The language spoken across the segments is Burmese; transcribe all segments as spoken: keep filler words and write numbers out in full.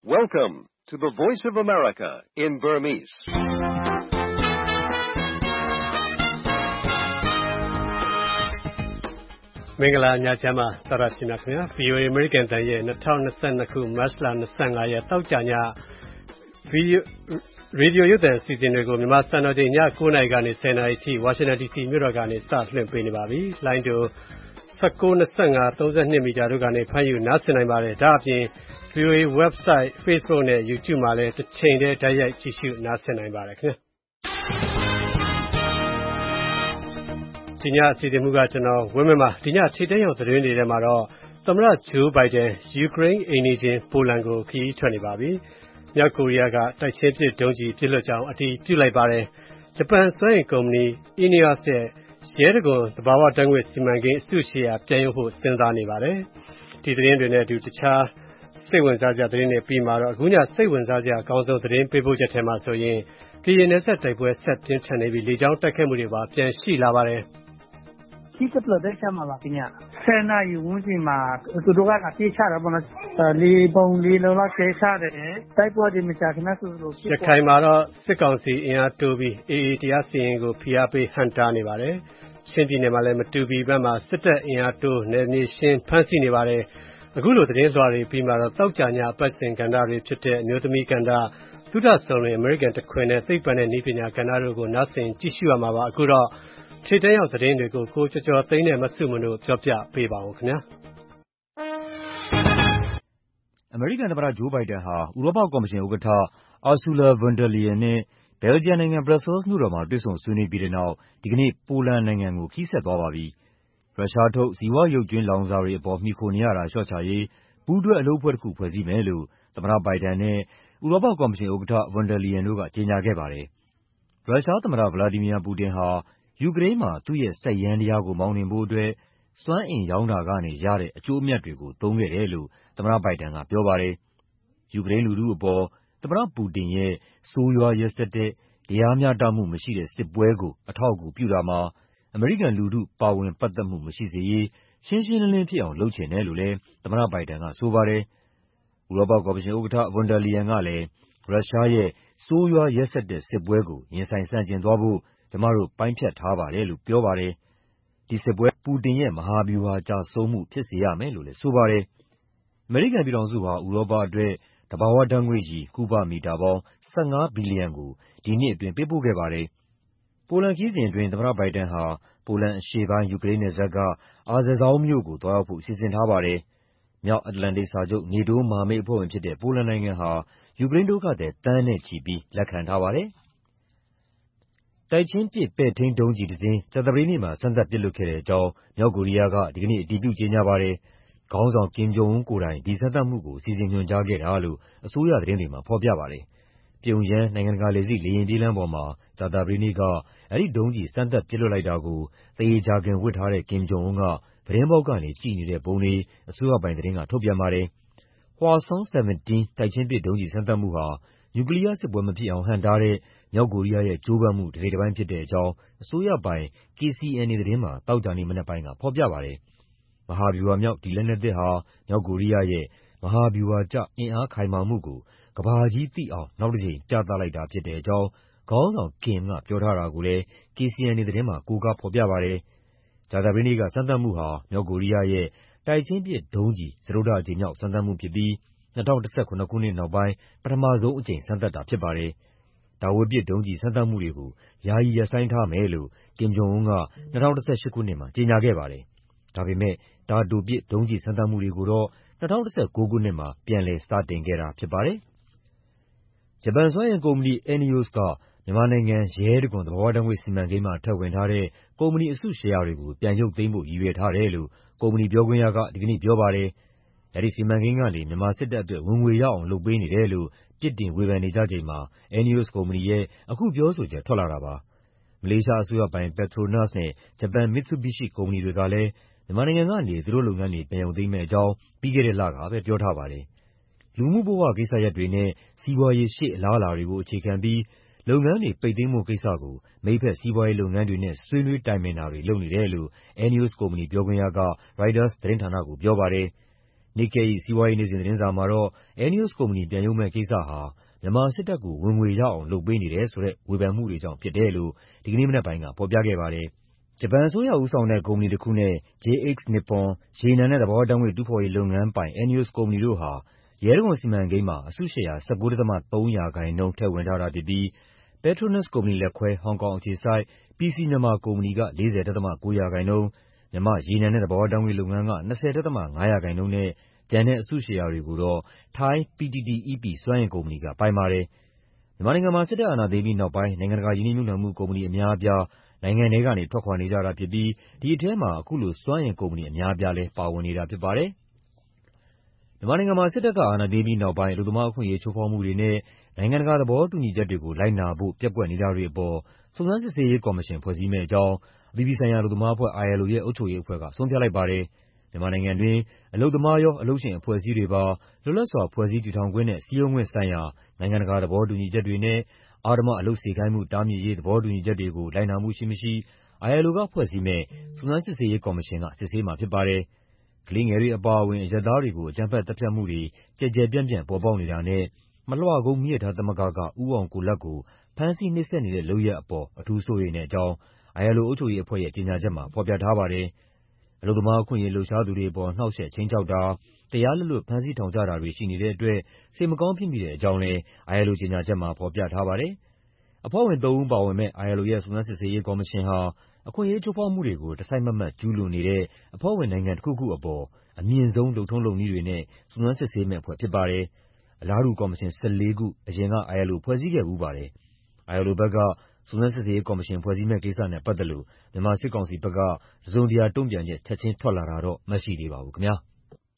Welcome to the Voice of America in Burmese. ။မင်္ဂလာညချမ်းပါသောတာရှင်များခင်ဗျာ ဗွီအိုအေ American တန်ရဲ့twenty twenty-twoခုမတ်လtwenty-fiveရက်တောက်ကြညဗီရေဒီယိုရုပ်သံအစီအစဉ်တွေကိုမြန်မာစံတော်ချိန်ညnineနာရီကနေtenနာရီထိဝါရှင်တန် ဒီစီ မြို့တော်ကနေစလွှင့်ပေးနေပါပြီ။လိုင်းတူnineteen, twenty-five, thirty-twoမီတာတို့ကနေဖမ်းယူနားဆင်နိုင်ပါတယ်။ဒါအပြင် ဗွီအိုအေ website, Facebook နဲ့ YouTube မှာလည်းတစ်ချိန်တည်းတိုက်ရိုက်ကြည့်ရှုနားဆင်နိုင်ပါတယ်ခင်ဗျာ။ဒီညအစီအစဉ်မူကကျွန်တော်ဝင်းမင်းပါဒီညခြေတန်းရောက်သတင်းတွေထဲမှာတော့သမ္မတဂျိုးဘိုင်ဒန်ယူကရိန်းအိမ်နီးချင်းပိုလန်ကိုခရီးထွက်နေပါပြီ။မြောက်ကိုရီးယားကတိုက်ချင်းပစ်ဒုံးကျည်ပစ်လွှတ်ကြောင်းအတည်ပြုလိုက်ပါတယ်။ဂျပန်စွမ်းအင်ကုမ္ပဏီ Eneos ရဲ့ရဲတံခွန်သဘာဝဓာတ်ငွေ့စီမံကိန်းအစုရှယ်ယာပြန်ရုပ်ဖို့စဉ်းစားနေပါတယ်။ဒီသတင်းတွေနဲ့အတူတခြားစိတ်ဝင်စားစရာသတင်းတွေပြီးမှာတော့အခုညစိတ်ဝင်စားစရာအကောင်းဆုံးသတင်းပေးပို့ချက်ထဲမှာဆိုရင်ကရင်နယ်စပ်တိုက်ပွဲဆက်ပြင်းထန်နေပြီးလေကြောင်းတိုက်ခိုက်မှုတွေပါပြန်ရှိလာပါတယ်။ဒီကပလဒက်ချမှာပါခင်ဗျာဆယ်နာရီဝန်းကျင်မှာသူတို့ကပြေးချတာပေါ့နော်လေပုံလေးလုံးလောက်ကျဲချတယ်တိုက်ပွဲတွေမကြခင်ဆိုလို့ရခိုင်မှာတော့စစ်ကောင်စီအင်အားတိုးပြီး အေအေ တရားစီရင်ကိုဖိအားပေးဟန်တာနေပါတယ်ချင်းပြည်နယ်မှာလည်းမတူပီဘက်မှာစစ်တပ်အင်အားတိုးနယ်မြေရှင်းဖမ်းဆီးနေပါတယ်အခုလိုသတင်းလွှာတွေပြီးမှတော့တောက်ကြညအပတ်စဉ်ကဏ္ဍတွေဖြစ်တဲ့အမျိုးသမီးကဏ္ဍသုဒဆောင်လွင် American တခွင်နဲ့သိပ္ပံနဲ့နည်းပညာကဏ္ဍတို့ကိုနားဆင်ကြည့်ရှုရမှာပါအခုတော့ခြေတန်းရောက်သတင်းတွေကိုကိုကျော်ကျော်သိန်းနဲ့မဆုမွန်တို့ပြောပြပေးပါဦးခင်ဗျာအမေရိကန်သမ္မတဂျိုးဘိုင်ဒန်ဟာဥရောပကော်မရှင်ဥက္ကဋ္ဌ Ursula von der Leyen နဲ့ဘယ်လ်ဂျီယံနိုင်ငံ Brussels မြို့တော်မှာတွေ့ဆုံဆွေးနွေးပြီးတဲ့နောက်ဒီကနေ့ပိုလန်နိုင်ငံကိုခရီးဆက်သွားပါပြီ။ရုရှားထုတ်ဇီဝရုပ်ကြွင်းလောင်စာတွေအပေါ်မှီခိုနေရတာလျှော့ချရေးပူးတွဲအလုပ်အဖွဲ့တစ်ခုဖွဲ့စည်းမယ်လို့သမ္မတဘိုင်ဒန်နဲ့ဥရောပကော်မရှင်ဥက္ကဋ္ဌ von der Leyen တို့ကကြေညာခဲ့ပါတယ်။ရုရှားသမ္မတ ဗလာဒီမီယာပူတင်ဟာယူကရိန်းမှာသူ့ရဲ့စက်ယန္တရားကိုမောင်းနှင်ဖို့အတွက်စွမ်းအင်ရောင်းတာကနေရတဲ့အကျိုးအမြတ်တွေကိုသုံးခဲ့တယ်လို့သမ္မတဘိုင်ဒန်ကပြောပါတယ်။ယူကရိန်းလူထုအပေါ်သမ္မတပူတင်ရဲ့ဆိုးရွားရက်စက်တဲ့တရားမျှတမှုမရှိတဲ့စစ်ပွဲကိုအထောက်အကူပြုတာမှာအမေရိကန်လူထုပါဝင်ပတ်သက်မှုမရှိစေရေးရှင်းရှင်းလင်းလင်းဖြစ်အောင်လုပ်ချင်တယ်လို့လည်းသမ္မတဘိုင်ဒန်ကဆိုပါတယ်။ဥရောပကော်မရှင်ဥက္ကဋ္ဌ von der Leyen ကလည်းရုရှားရဲ့ဆိုးရွားရက်စက်တဲ့စစ်ပွဲကိုရင်ဆိုင်ဆန့်ကျင်သွားဖို့ကျမတို့ပိုင်းဖြတ်ထားပါတယ်လို့ပြောပါတယ်။ဒီစစ်ပွဲပူတင်ရဲ့မဟာဗျူဟာကျဆုံးမှုဖြစ်စေရမယ်လို့လည်းဆိုပါတယ်။အမေရိကန်ပြည်ထောင်စုဟာဥရောပအတွက်သဘာဝဓာတ်ငွေ့ရည်ကုဗမီတာပေါင်းfifteenဘီလီယံကိုဒီနှစ်အတွင်းပေးပို့ခဲ့ပါတယ်။ပိုလန်ခရီးစဉ်အတွင်းသမ္မတဘိုင်ဒန်ဟာပိုလန်အရှေ့ပိုင်းယူကရိန်းနယ်စပ်က Rzeszów မြို့ကိုသွားရောက်ဖို့စီစဉ်ထားပါတယ်။မြောက်အတ္တလန္တိတ်စာချုပ် နေတိုးမဟာမိတ်အဖွဲ့ဝင်ဖြစ်တဲ့ပိုလန်နိုင်ငံဟာယူကရိန်းဒုက္ခသည်သန်းနဲ့ချီပြီးလက်ခံထားပါတယ်။တိုက်ချင်းပစ်ပဲ့ထိန်းဒုံးကျည်တစ်စင်းကြာသပတေးနေ့မှာစမ်းသပ်ပစ်လွှတ်ခဲ့တဲ့အကြောင်းမြောက်ကိုရီးယားကဒီကနေ့အတည်ပြုကြေညာပါတယ်။ခေါင်းဆောင်ကင်ဂျုံအွန်းကိုယ်တိုင်ဒီစမ်းသပ်မှုကိုစီစဉ်ညွှန်ကြားခဲ့တာလို့အစိုးရသတင်းတွေမှာဖော်ပြပါတယ်။ပြုံယမ်းနိုင်ငံတကာလေဆိပ်လေယာဉ်ပြေးလမ်းပေါ်မှာကြာသပတေးနေ့ကအဲဒီဒုံးကျည်စမ်းသပ်ပစ်လွှတ်လိုက်တာကိုသေချာခင်ဝတ်ထားတဲ့ကင်ဂျုံအွန်းကပြတင်းပေါက်ကနေကြည့်နေတဲ့ပုံတွေအစိုးရပိုင်သတင်းကထုတ်ပြန်ပါတယ်။ Hwasong seventeen တိုက်ချင်းပစ်ဒုံးကျည်စမ်းသပ်မှုဟာနျူကလီးယားစစ်ပွဲမဖြစ်အောင်ဟန့်တားတဲ့မြောက်ကိုရီးယားရဲ့ကြိုးပမ်းမှုတစိတ်တပိုင်းဖြစ်တဲ့အကြောင်းအစိုးရပိုင် K C N A သတင်းမှာသောကြာနေ့မနက်ပိုင်းကဖော်ပြပါတယ်။မဟာဗျူဟာမြောက်ဒီလက်နက်သစ်ဟာမြောက်ကိုရီးယားရဲ့မဟာဗျူဟာကျအင်အားခိုင်မာမှုကိုကမ္ဘာကြီးသိအောင်နောက်တစ်ကြိမ်ပြသလိုက်တာဖြစ်တဲ့အကြောင်းခေါင်းဆောင်ကင်ကပြောထားတာကိုလည်း K C N A သတင်းမှာကိုးကားဖော်ပြပါတယ်။ကြာသပတေးနေ့ကစမ်းသပ်မှုဟာမြောက်ကိုရီးယားရဲ့တိုက်ချင်းပစ်ဒုံးကျည်စတုတ္ထအကြိမ်မြောက်စမ်းသပ်မှုဖြစ်ပြီး၂၀၁၇ခုနှစ်နောက်ပိုင်းပထမဆုံးအကြိမ်စမ်းသပ်တာဖြစ်ပါတယ်။တာဝေးပစ်ဒုံးကျည်စမ်းသပ်မှုတွေကိုယာယီရပ်ဆိုင်းထားမယ်လို့ကင်ဂျုံအွန်းက၂၀၁၈ခုနှစ်မှာကြေညာခဲ့ပါတယ်။ဒါပေမဲ့တာတိုပစ်ဒုံးကျည်စမ်းသပ်မှုတွေကိုတော့၂၀၁၉ခုနှစ်မှာပြန်လည်စတင်ခဲ့တာဖြစ်ပါတယ်။ဂျပန်စွမ်းအင်ကုမ္ပဏီ Eneos ကမြန်မာနိုင်ငံရဲတံခွန်သဘာဝဓာတ်ငွေ့စီမံကိန်းမှာထည့်ဝင်ထားတဲ့ကုမ္ပဏီအစုရှယ်ယာတွေကိုပြန်ရုပ်သိမ်းဖို့ရည်ရွယ်ထားတယ်လို့ကုမ္ပဏီပြောခွင့်ရကဒီကနေ့ပြောပါတယ်။အဲဒီစီမံကိန်းကနေမြန်မာစစ်တပ်အတွက်ဝင်ငွေရအောင်လုပ်ပေးနေတယ်လို့ပြစ်တင်ဝေဖန်နေကြချိန်မှာ Eneos ကုမ္ပဏီရဲ့အခုပြောဆိုချက်ထွက်လာတာပါ။မလေးရှားအစိုးရပိုင် Petronas နဲ့ဂျပန် Mitsubishi ကုမ္ပဏီတွေကလည်းမြန်မာနိုင်ငံကနေသူတို့လုပ်ငန်းတွေပြန်ရုပ်သိမ်းမယ့်အကြောင်းပြီးခဲ့တဲ့လကပဲပြောထားပါတယ်။လူမှုဘဝကိစ္စရပ်တွေနဲ့စီးပွားရေးရှေ့အလားအလာတွေကိုအခြေခံပြီးလုပ်ငန်းတွေပိတ်သိမ်းဖို့ကိစ္စကိုမိတ်ဖက်စီးပွားရေးလုပ်ငန်းတွေနဲ့ဆွေးနွေးတိုင်ပင်တာတွေလုပ်နေတယ်လို့ Eneos ကုမ္ပဏီပြောခွင့်ရက ရိုက်တာသတင်းဌာနကိုပြောပါတယ်။ Nikkei စီးပွားရေးနေ့စဉ်သတင်းစာမှာတော့ ENEOS ကုမ္ပဏီပြန်ရုပ်မယ့်ကိစ္စဟာမြန်မာစစ်တပ်ကိုဝင်ငွေရအောင်လုပ်ပေးနေတယ်ဆိုတဲ့ဝေဖန်မှုတွေကြောင့်ဖြစ်တယ်လို့ဒီကနေ့မနက်ပိုင်းကဖော်ပြခဲ့ပါတယ်။ဂျပန်အစိုးရဦးဆောင်တဲ့ကုမ္ပဏီတစ်ခုနဲ့ ဂျေ အိတ်စ် Nippon ရေနံနဲ့သဘာဝဓာတ်ငွေ့တူးဖော်ရေးလုပ်ငန်းပိုင် ENEOS ကုမ္ပဏီတို့ဟာရဲတံခွန်စီမံကိန်းမှာအစုရှယ်ယာ ၁၉.၃ ရာခိုင်နှုန်းထည့်ဝင်ထားတာဖြစ်ပြီး Petronas ကုမ္ပဏီလက်ခွဲ ဟောင်ကောင်အခြေစိုက် ပီ စီ Myanmar ကုမ္ပဏီက ၄၀.၉ ရာခိုင်နှုန်း၊ မြန်မာ့ရေနံနဲ့သဘာဝဓာတ်ငွေ့လုပ်ငန်းက ၂၀.၅ ရာခိုင်နှုန်းနဲ့ကျန်တဲ့အစုရှယ်ယာတွေကိုတော့ ထိုင်း ပီ တီ တီ အီး ပီ စွမ်းအင်ကုမ္ပဏီကပိုင်ပါတယ်။ မြန်မာနိုင်ငံမှာစစ်တပ်အာဏာသိမ်းပြီးနောက်ပိုင်းနိုင်ငံတကာရင်းနှီးမြှုပ်နှံမှုကုမ္ပဏီအများအပြားနိုင်ငံထဲကနေထွက်ခွာနေကြတာဖြစ်ပြီးဒီထဲမှာအခုလိုစွမ်းအင်ကုမ္ပဏီအများအပြားလည်းပါဝင်နေတာဖြစ်ပါတယ်။မြန်မာနိုင်ငံမှာစစ်တပ်ကအာဏာသိမ်းပြီးနောက်ပိုင်းအလုပ်သမားအခွင့်အရေးချိုးဖောက်မှုတွေနဲ့နိုင်ငံတကာသဘောတူညီချက်တွေကိုလိုက်နာဖို့ပျက်ကွက်နေတာတွေအပေါ်စုံစမ်းစစ်ဆေးရေးကော်မရှင်ဖွဲ့စည်းမယ့်အကြောင်းအပြည်ပြည်ဆိုင်ရာအလုပ်သမားအဖွဲ့ အိုင် အယ်လ် အို ရဲ့အုပ်ချုပ်ရေးအဖွဲ့ကဆုံးဖြတ်လိုက်ပါတယ်။မြန်မာနိုင်ငံတွင်းအလုပ်သမားရောအလုပ်ရှင်အဖွဲ့အစည်းတွေပါလွတ်လပ်စွာဖွဲ့စည်းတည်ထောင်ခွင့်နဲ့စည်းရုံးခွင့်ဆိုင်ရာနိုင်ငံတကာသဘောတူညီချက်တွေနဲ့အဓမ္မအလုပ်စေခိုင်းမှုတားမြစ်ရေးသဘောတူညီချက်တွေကိုလိုက်နာမှုရှိမရှိ အိုင် အယ်လ် အို ကဖွဲ့စည်းမယ့်စုံစမ်းစစ်ဆေးရေးကော်မရှင်ကစစ်ဆေးမှာဖြစ်ပါတယ်။ကလေးငယ်တွေအပါအဝင်အရပ်သားတွေကိုအကြမ်းဖက်သတ်ဖြတ်မှုတွေကျယ်ကျယ်ပြန့်ပြန့်ပေါ်ပေါက်နေတာနဲ့မလွှကုန်းမီးရထားသမဂ္ဂကဦးအောင်ကိုလတ်ကိုဖမ်းဆီးနှိပ်စက်နေတဲ့လုပ်ရပ်အပေါ်အထူးစိုးရိမ်တဲ့အကြောင်း အိုင် အယ်လ် အို အုပ်ချုပ်ရေးအဖွဲ့ရဲ့ကြေညာချက်မှာဖော်ပြထားပါတယ်။အလုပ်သမားအခွင့်အရေးလှုပ်ရှားသူတွေအပေါ်နှောင့်ယှက်ခြိမ်းခြောက်တာ၊တရားလက်လွတ်ဖမ်းဆီးထောင်ချတာတွေရှိနေတဲ့အတွက်စိတ်မကောင်းဖြစ်မိတဲ့အကြောင်းလည်း အိုင် အယ်လ် အို ကြေညာချက်မှာဖော်ပြထားပါတယ်။အဖွဲ့ဝင်သုံးဦးပါဝင်မယ့် အိုင် အယ်လ် အို ရဲ့စုံစမ်းစစ်ဆေးရေးကော်မရှင်ဟာအခွင့်အရေးချိုးဖောက်မှုတွေကိုတစိုက်မတ်မတ်ကျူးလွန်နေတဲ့အဖွဲ့ဝင်နိုင်ငံတစ်ခုခုအပေါ်အမြင့်ဆုံးလုပ်ထုံးလုပ်နည်းတွေနဲ့စုံစမ်းစစ်ဆေးမယ့်အဖွဲ့ဖြစ်ပါတယ်။အလားတူကော်မရှင် ၁၄ ခုအရင်က အိုင် အယ်လ် အို ဖွဲ့စည်းခဲ့ဖူးပါတယ်။ အိုင် အယ်လ် အို ဘက်ကစုံစမ်းစစ်ဆေးရေးကော်မရှင်ဖွဲ့စည်းမယ့်ကိစ္စနဲ့ပတ်သက်လို့မြန်မာစစ်ကောင်စီဘက်ကတစုံတရာတုံ့ပြန်ချက်ချက်ချင်းထွက်လာတာတော့မရှိသေးပါဘူးခင်ဗျာ။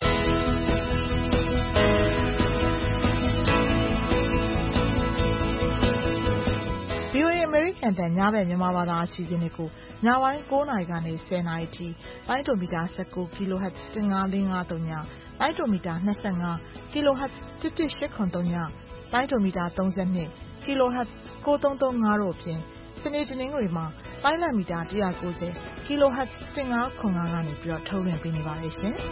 ဗွီအိုအေ အမေရိကန်အသံညဘက်မြန်မာဘာသာအစီအစဉ်တွေကိုညပိုင်းကိုးနာရီကနေဆယ်နာရီထိလိုင်းဒိုမီတာ၁၉ kHz တစ်ငါးလေးငါးသုံးည၊လိုင်းဒိုမီတာ၂၅ kHz တစ်တစ်ရှစ်ခွန်သုံးည၊လိုင်းဒိုမီတာ၃၂ kHz ကိုးသုံးသုံးငါးတို့အပြင်စနေတနင်္ဂနွေမှာလိုင်းလံမီတာ၁၉၀ kHz တစ်ငါးခွန်ငါးကနေပြီးတော့ထုတ်လွှင့်ပေးနေပါတယ်ရှင်။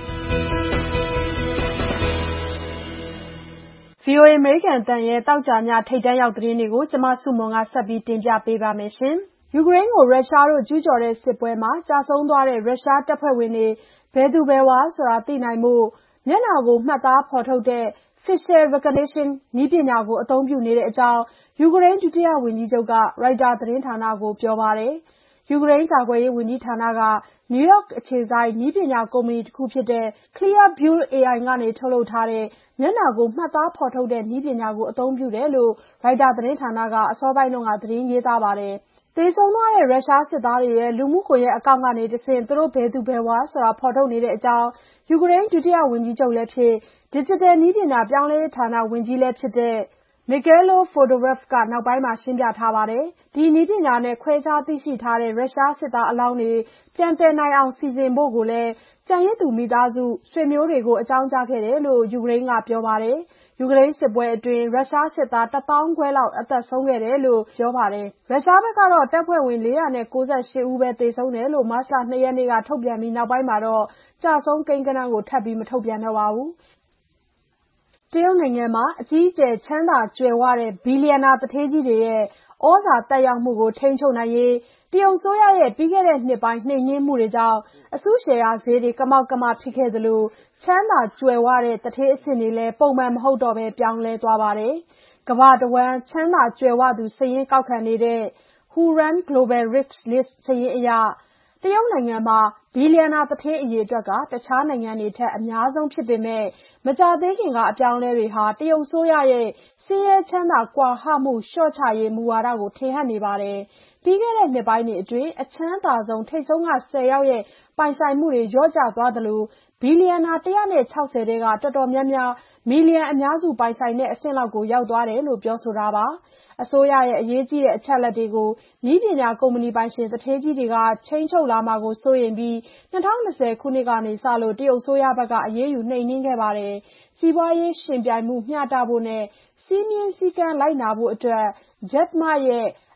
ဗွီအိုအေ အမေရိကန်အသံရဲ့သောကြာညထိပ်တန်းရောက်သတင်းတွေကိုကျမဆုမွန်ကဆက်ပြီးတင်ပြပေးပါမယ်ရှင်။ယူကရိန်းကိုရုရှားတို့ကျူးကျော်တဲ့စစ်ပွဲမှာကြာဆုံးသွားတဲ့ရုရှားတပ်ဖွဲ့ဝင်တွေဘယ်သူဘယ်ဝါဆိုတာသိနိုင်ဖို့မျက်နှာကိုမှတ်သားဖော်ထုတ်တဲ့ facial recognition နည်းပညာကိုအသုံးပြုနေတဲ့အကြောင်းယူကရိန်းဒုတိယဝန်ကြီးချုပ်ကရိုက်တာသတင်းဌာနကိုပြောပါတယ်။ယူကရိန်းကာကွယ်ရေးဝန်ကြီးဌာနကနယူးယောက်အခြေစိုက်နည်းပညာကုမ္ပဏီတစ်ခုဖြစ်တဲ့ Clearview အေ အိုင် ကနေထုတ်လုပ်ထားတဲ့မျက်နှာကိုမှတ်သားဖော်ထုတ်တဲ့နည်းပညာကိုအသုံးပြုတယ်လို့ရိုက်တာသတင်းဌာနကအစောပိုင်းတုန်းကသတင်းရေးသားပါတယ်။သေဆုံးသွားတဲ့ရုရှားစစ်သားတွေရဲ့လူမှုကွန်ရက်အကောင့်ကနေတဆင့်သူတို့ဘယ်သူဘယ်ဝါဆိုတာဖော်ထုတ်နေတဲ့အကြောင်းယူကရိန်းဒုတိယဝန်ကြီးချုပ်လည်းဖြစ် Digital နည်းပညာပြောင်းလဲရေးဌာနဝန်ကြီးလည်းဖြစ်တဲ့ Mykhailo Fedorov ကနောက်ပိုင်းမှာရှင်းပြထားပါတယ်။ဒီနည်းပညာနဲ့ခွဲခြားသိရှိထားတဲ့ရုရှားစစ်သားအလောင်းတွေပြန်သယ်နိုင်အောင်စီစဉ်ဖို့ကိုလည်းကျန်ရစ်သူမိသားစုဆွေမျိုးတွေကိုအကြောင်းကြားခဲ့တယ်လို့ယူကရိန်းကပြောပါတယ်။ယူကရိန်းစစ်ပွဲအတွင်းရုရှားစစ်သားတစ်သောင်းခွဲလောက်အသက်ဆုံးခဲ့တယ်လို့ပြောပါတယ်။ရုရှားဘက်ကတော့တပ်ဖွဲ့ဝင်လေးရာနဲ့ကိုးဆယ်ရှစ်ဦးပဲသေဆုံးတယ်လို့မတ်လ၂ရက်နေ့ကထုတ်ပြန်ပြီးနောက်ပိုင်းမှာတော့ကျဆုံးကိန်းဂဏန်းကိုထပ်ပြီးမထုတ်ပြန်တော့ပါဘူး။တရုတ်နိုင်ငံမှာအကြီးအကျယ်ချမ်းသာကြွယ်ဝတဲ့ဘီလီယံနာသူဌေးကြီးတွေရဲ့ဩဇာသက်ရောက်မှုကိုထိန်းချုပ်နိုင်ရေးတရုတ်အစိုးရရဲ့ပြီးခဲ့တဲ့နှစ်ပိုင်းနှိမ်နင်းမှုတွေကြောင့်အစုရှယ်ယာဈေးတွေကမောက်ကမဖြစ်ခဲ့သလိုချမ်းသာကြွယ်ဝတဲ့သူဌေးအဆင့်တွေလည်းပုံမှန်မဟုတ်တော့ဘဲပြောင်းလဲသွားပါတယ်။ကမ္ဘာတဝန်းချမ်းသာကြွယ်ဝသူစာရင်းကောက်ခံနေတဲ့ Hurun Global Rich List စာရင်းအရတရုတ်နိုင်ငံမှာဘီလီယံနာသူဌေးအရေအတွက်ကတခြားနိုင်ငံတွေထက်အများဆုံးဖြစ်ပေမဲ့မကြာသေးခင်ကအပြောင်းအလဲတွေဟာတရုတ်အစိုးရရဲ့ဆင်းရဲချမ်းသာကွာဟမှုလျှော့ချရေးမူဝါဒကိုထင်ဟပ်နေပါတယ်။ပြီးခဲ့တဲ့နှစ်ပိုင်းတွေအတွင်းအချမ်းသာဆုံးထိပ်ဆုံးကဆယ်ယောက်ရဲ့ပိုင်ဆိုင်မှုတွေလျော့ကျသွားသလိုဘီလီယံနာတစ်ရာနဲ့ခြောက်ဆယ်ထဲကတော်တော်များများမီလီယံအများစုပိုင်ဆိုင်တဲ့အဆင့်လောက်ကိုရောက်သွားတယ်လို့ပြောဆိုတာပါ။အစိုးရရဲ့အရေးကြီးတဲ့အချက်အလက်တွေကိုနည်းပညာကုမ္ပဏီပိုင်ရှင်သူဌေးကြီးတွေကထိန်းချုပ်လာမှာကိုစိုးရိမ်ပြီး၂၀၂၀ခုနှစ်ကနေစလို့တရုတ်အစိုးရဘက်ကအရေးယူနှိမ်နင်းခဲ့ပါတယ်။စီးပွားရေးယှဉ်ပြိုင်မှုမျှတဖို့နဲ့စည်းမျဉ်းစည်းကမ်းလိုက်နာဖို့အတွက် Jack Ma ရဲ့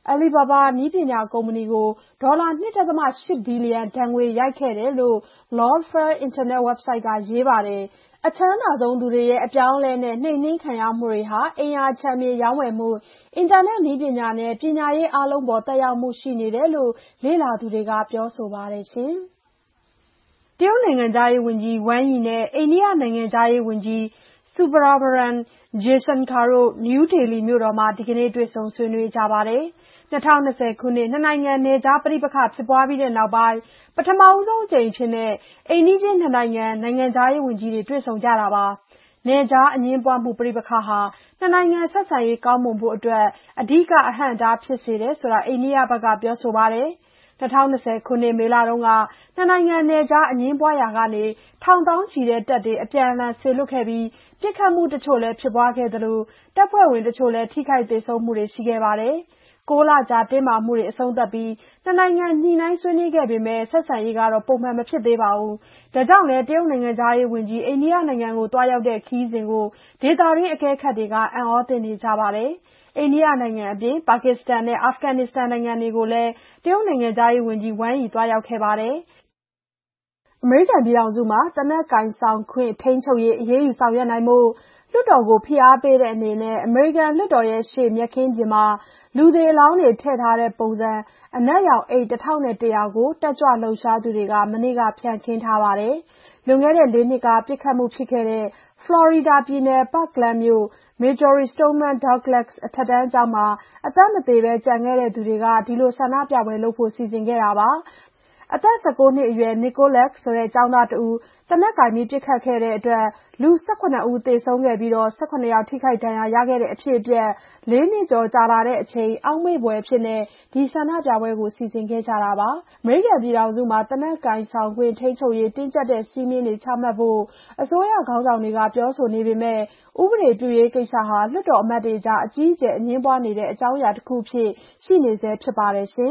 Alibaba နည်းပညာကုမ္ပဏီကိုဒေါ်လာ ၂.၈ ဘီလီယံဒဏ်ငွေရိုက်ခဲ့တယ်လို့ Lawfare အင်တာနက်ဝက်ဘ်ဆိုက်ကရေးပါတယ်။ အချမ်းသာဆုံးသူတွေရဲ့အပြောင်းအလဲနဲ့နှိမ်နင်းခံရမှုတွေဟာ အိမ်ယာခြံမြေရောင်းဝယ်မှု၊ အင်တာနက်နည်းပညာနဲ့ပညာရေးအားလုံးအပေါ်သက်ရောက်မှုရှိနေတယ်လို့လေ့လာသူတွေကပြောဆိုပါတယ်။ တရုတ်နိုင်ငံခြားရေးဝန်ကြီး Wang Yi နဲ့ အိန္ဒိယနိုင်ငံခြားရေးဝန်ကြီး Subrahmanyam Jaishankar တို့ နယူးဒေလီမြို့တော်မှာ ဒီကနေ့တွေ့ဆုံဆွေးနွေးကြပါတယ်။ ၂၀၂၀ ခုနှစ် နှစ်နိုင်ငံနယ်ခြားပဋိပက္ခဖြစ်ပွားပြီးနောက်ပိုင်း ပထမဆုံးအကြိမ်အဖြစ် အိမ်နီးချင်းနှစ်နိုင်ငံ နိုင်ငံခြားရေးဝန်ကြီးတွေ တွေ့ဆုံကြတာပါ။ နယ်ခြားအငြင်းပွားမှုပဋိပက္ခဟာ နှစ်နိုင်ငံဆက်ဆံရေးကောင်းမွန်ဖို့အတွက် အဓိကအဟန့်အတားဖြစ်စေတယ်ဆိုတာ အိန္ဒိယဘက်ကပြောဆိုပါတယ်။ ၂၀၂၀ ခုနှစ် မေလတုန်းက နှစ်နိုင်ငံနယ်ခြားအငြင်းပွားရာကနေ ထောင်သောင်းချီတဲ့တပ်တွေ အပြန်အလှန်စေလွှတ်ခဲ့ပြီး ပစ်ခတ်မှုတချို့လည်းဖြစ်ပွားခဲ့သလို တပ်ဖွဲ့ဝင်တချို့လည်း ထိခိုက်သေဆုံးမှုတွေရှိခဲ့ပါတယ်။ ကိုးလကြာတင်းမာမှုတွေအဆုံးသတ်ပြီး နှစ်နိုင်ငံညှိနှိုင်းဆွေးနွေးခဲ့ပေမဲ့ ဆက်ဆံရေးကတော့ ပုံမှန်မဖြစ်သေးပါဘူး။ ဒါကြောင့်လည်း တရုတ်နိုင်ငံခြားရေးဝန်ကြီး အိန္ဒိယနိုင်ငံကိုသွားရောက်တဲ့ခရီးစဉ်ကို ဒေသတွင်းအကဲခတ်တွေက အံ့အားသင့်နေကြပါတယ်။ အိန္ဒိယနိုင်ငံအပြင် ပါကစ္စတန်နဲ့ အာဖဂန်နစ္စတန်နိုင်ငံတွေကိုလည်း တရုတ်နိုင်ငံခြားရေးဝန်ကြီး Wang Yi သွားရောက်ခဲ့ပါတယ်။ အမေရိကန်ပြည်ထောင်စုမှာ သေနတ်ကိုင်ဆောင်ခွင့်ထိန်းချုပ်ရေး အရေးယူဆောင်ရွက်နိုင်ဖို့ လွှတ်တော်ကိုဖိအားပေးတဲ့အနေနဲ့ အမေရိကန်လွှတ်တော်ရှေ့မြက်ခင်းပြင်မှာ လူသေအလောင်းတွေထည့်ထားတဲ့ပုံစံ အနက်ရောင်အိတ် ၁၁၀၀ ကို တက်ကြွလှုပ်ရှားသူတွေက မနေ့ကဖြန့်ခင်းထားပါတယ်။ လွန်ခဲ့တဲ့လေးနှစ်က ပစ်ခတ်မှုဖြစ်ခဲ့တဲ့ ဖလော်ရီဒါပြည်နယ် Parkland မြို့ Marjory Stoneman Douglas အထက်တန်းကျောင်းမှာ အသက်မသေဘဲကျန်ခဲ့တဲ့သူတွေက ဒီလိုဆန္ဒပြပွဲလုပ်ဖို့စီစဉ်ခဲ့တာပါ။ အသက် ၁၉ နှစ်အရွယ် Nicholas ဆိုတဲ့ကျောင်းသားတဦး သေနတ်ကိုင်ပြီးပစ်ခတ်ခဲ့တဲ့အတွက် လူ ၁၇ ဦးသေဆုံးခဲ့ပြီး ၁၇ ယောက်ထိခိုက်ဒဏ်ရာရခဲ့တဲ့အဖြစ်အပျက် လေးနှစ်ကျော်ကြာလာတဲ့အချိန် အောက်မေ့ဖွယ်အဖြစ် ဒီဆန္ဒပြပွဲကိုစီစဉ်ခဲ့ကြတာပါ။ အမေရိကန်ပြည်ထောင်စုမှာ သေနတ်ကိုင်ဆောင်ခွင့်ထိန်းချုပ်ရေး တင်းကြပ်တဲ့စည်းမျဉ်းတွေချမှတ်ဖို့ အစိုးရခေါင်းဆောင်တွေကပြောဆိုနေပေမဲ့ ဥပဒေပြုရေးကိစ္စဟာ လွှတ်တော်အမတ်တွေကြား အကြီးအကျယ်အငြင်းပွားနေတဲ့အကြောင်းအရာတခုအဖြစ်ရှိနေဆဲဖြစ်ပါတယ်။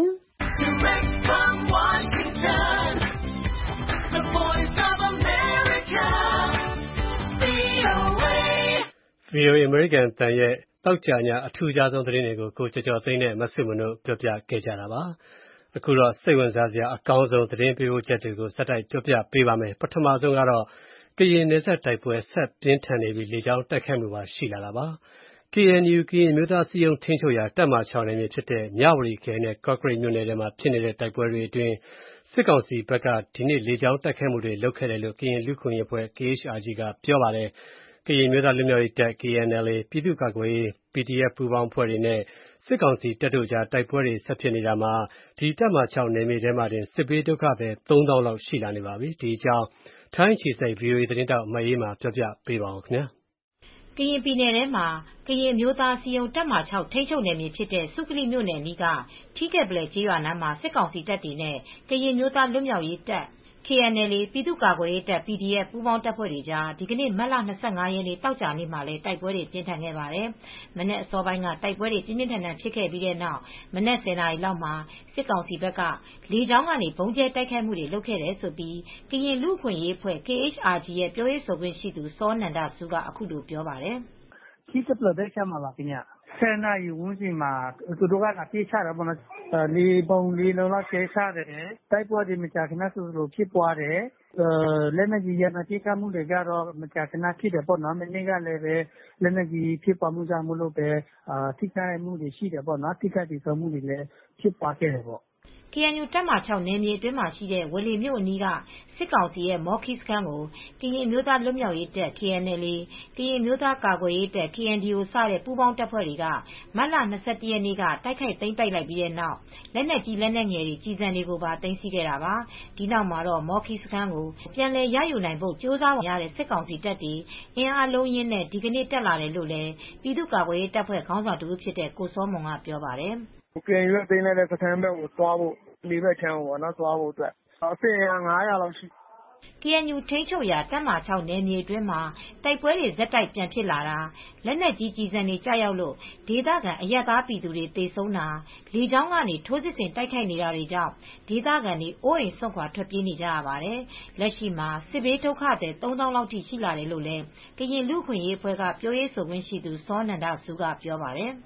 VOA အမေရိကန်အသံရဲ့သောကြာညအထူးခြားဆုံးသတင်းတွေကို ကိုကျော်ကျော်သိန်းနဲ့မဆုမွန်တို့ပြောပြခဲ့ကြတာပါ။ အခုတော့စိတ်ဝင်စားစရာအကောင်းဆုံးသတင်းပေးပို့ချက်တွေကိုဆက်တိုက်ပြောပြပေးပါမယ်။ ပထမဆုံးကတော့ကရင်နယ်စပ်တိုက်ပွဲဆက်ပြင်းထန်နေပြီးလေကြောင်းတိုက်ခိုက်မှုပါရှိလာတာပါ။ ကေအန်ယူ ကရင်အမျိုးသားအစည်းအရုံးထိန်းချုပ်ရာတပ်မဟာ ၆ နယ်မြေဖြစ်တဲ့ မြဝတီခရိုင်နဲ့ကော့ကရိတ်မြို့နယ်ထဲမှာဖြစ်နေတဲ့တိုက်ပွဲတွေအတွင်း စစ်ကောင်စီဘက်က ဒီနေ့လေကြောင်းတိုက်ခိုက်မှုတွေလုပ်ခဲ့တယ်လို့ ကရင်လူ့အခွင့်အရေးအဖွဲ့ ကေအေ့ချ်အာဂျီ ကပြောပါတယ်။ ကရင်အမျိုးသားလွတ်မြောက်ရေးတပ် ကေအန်အယ်လ်အေ၊ ပြည်သူ့ကာကွယ်ရေး ပီဒီအက်ဖ် ပူးပေါင်းအဖွဲ့တွေနဲ့ စစ်ကောင်စီတပ်တို့ကြားတိုက်ပွဲတွေဆက်ဖြစ်နေတာမှာ ဒီတပ်မဟာ ၆ နယ်မြေထဲမှာတင် စစ်ဘေးဒုက္ခသည် သုံးသောင်းလောက်ရှိလာနေပါပြီ။ ဒီအကြောင်း ထိုင်းအခြေစိုက် ဗွီအိုအေသတင်းထောက် မအေးအေးမာက သတင်းပေးပို့ထားပါတယ်။ကရင်ပြည်နယ်ထဲမှာ ကရင်အမျိုးသားအစည်းအရုံးတပ်မဟာ ၆ ထိန်းချုပ်နယ်မြေဖြစ်တဲ့ စုကလီမြို့နယ်အနီးက ထီးကယ်ပလယ်ကျေးရွာနားမှာ စစ်ကောင်စီတပ်တွေနဲ့ ကရင်အမျိုးသားလွတ်မြောက်ရေးတပ် ကေအန်အယ်လ်အေ၊ ပြည်သူ့ကာကွယ်ရေးတပ် ပီဒီအက်ဖ် ပူးပေါင်းတပ်ဖွဲ့တွေကြား ဒီနေ့ မတ်လ ၂၅ ရက်နေ့ သောကြာနေ့မှာလည်း တိုက်ပွဲတွေပြင်းထန်ခဲ့ပါတယ်။ မနက်အစောပိုင်းက တိုက်ပွဲတွေပြင်းပြင်းထန်ထန်ဖြစ်ခဲ့ပြီးနောက် မနက် ၁၀ နာရီလောက်မှာ စစ်ကောင်စီဘက်က လေကြောင်းကနေ ဗုံးကြဲတိုက်ခိုက်မှုတွေလုပ်ခဲ့တယ်လို့ ကရင်လူ့အခွင့်အရေးအဖွဲ့ ကေအေ့ချ်အာဂျီ ရဲ့ပြောရေးဆိုခွင့်ရှိသူ စောနန္ဒဆူးက အခုလိုပြောပါတယ်။ "ထီးကယ်ပလယ်ဘက်ခြမ်းမှာပါခင်ဗျ။ ၁၀ နာရီဝန်းကျင်မှာ သူတို့ကလာပစ်ချတယ်ပေါ့နော်။ လေယာဉ်ပုံလေးလုံးလောက်ကြဲချတယ်။ တိုက်ပွဲတွေမကြာခဏဆိုသလိုဖြစ်ပွားတယ်။ လက်နက်ကြီးပစ်ခတ်မှုတွေကတော့မကြာခဏဖြစ်တယ်ပေါ့နော်။ မနေ့ကလည်းလက်နက်ကြီးဖြစ်ပွားမှုကြောင့် ထိခိုက်မှုတွေရှိတယ်ပေါ့နော်။ ထိခိုက်သေဆုံးမှုတွေလည်းဖြစ်ပွားခဲ့တယ်ပေါ့။ " ကေအန်ယူ တပ်မဟာ ၆ နယ်မြေအတွင်းမှာရှိတဲ့ ဝေါလေမြို့အနီးက စစ်ကောင်စီရဲ့မော်ခီးစခန်းကို ကရင်အမျိုးသားလွတ်မြောက်ရေးတပ် ကေအန်အယ်လ်အေ၊ ကရင်အမျိုးသားကာကွယ်ရေးတပ် ကေအန်ဒီအို စတဲ့ ပူးပေါင်းတပ်ဖွဲ့တွေက မတ်လ ၂၁ ရက်နေ့က တိုက်ခိုက်သိမ်းပိုက်လိုက်ပြီးနောက် လက်နက်ကြီးလက်နက်ငယ်တွေ ကျည်ဆံတွေကိုပါသိမ်းဆည်းခဲ့တာပါ။ ဒီနောက်မှာတော့ မော်ခီးစခန်းကို ပြန်လည်ရယူနိုင်ဖို့ကြိုးစားပုံရတဲ့ စစ်ကောင်စီတပ်တွေ အင်အားအလုံးအရင်းနဲ့ ဒီနေ့တက်လာတယ်လို့လည်း ပြည်သူ့ကာကွယ်ရေးတပ်ဖွဲ့ခေါင်းဆောင်တဦးဖြစ်တဲ့ ကိုစောမွန်ကပြောပါတယ်။ "ကေအန်ယူကသိမ်းလိုက်တဲ့စခန်းဘက်ကိုသွားဖို့ လေးဘက်ခြမ်းကိုသွားဖို့အတွက် စစ်အင်အား ၅၀၀ လောက်ရှိတယ်။ " ကေအန်ယူထိန်းချုပ်ရာ တပ်မဟာ ၆ နယ်မြေအတွင်းမှာ တိုက်ပွဲတွေဆက်တိုက်ပြန်ဖြစ်လာတာ၊ လက်နက်ကြီးကျည်ဆံတွေကျရောက်လို့ ဒေသခံအရပ်သားပြည်သူတွေသေဆုံးတာ၊ လေကြောင်းကနေ ထိုးစစ်ဆင်တိုက်ခိုက်နေတာတွေကြောင့် ဒေသခံတွေ အိုးအိမ်စွန့်ခွါထွက်ပြေးနေကြရပါတယ်။ လက်ရှိမှာ စစ်ဘေးဒုက္ခသည် သုံးသောင်းလောက်ထိရှိလာတယ်လို့လည်း ကရင်လူ့အခွင့်အရေးအဖွဲ့ကပြောရေးဆိုခွင့်ရှိသူ စောနန္ဒဆူးကပြောပါတယ်။ "စ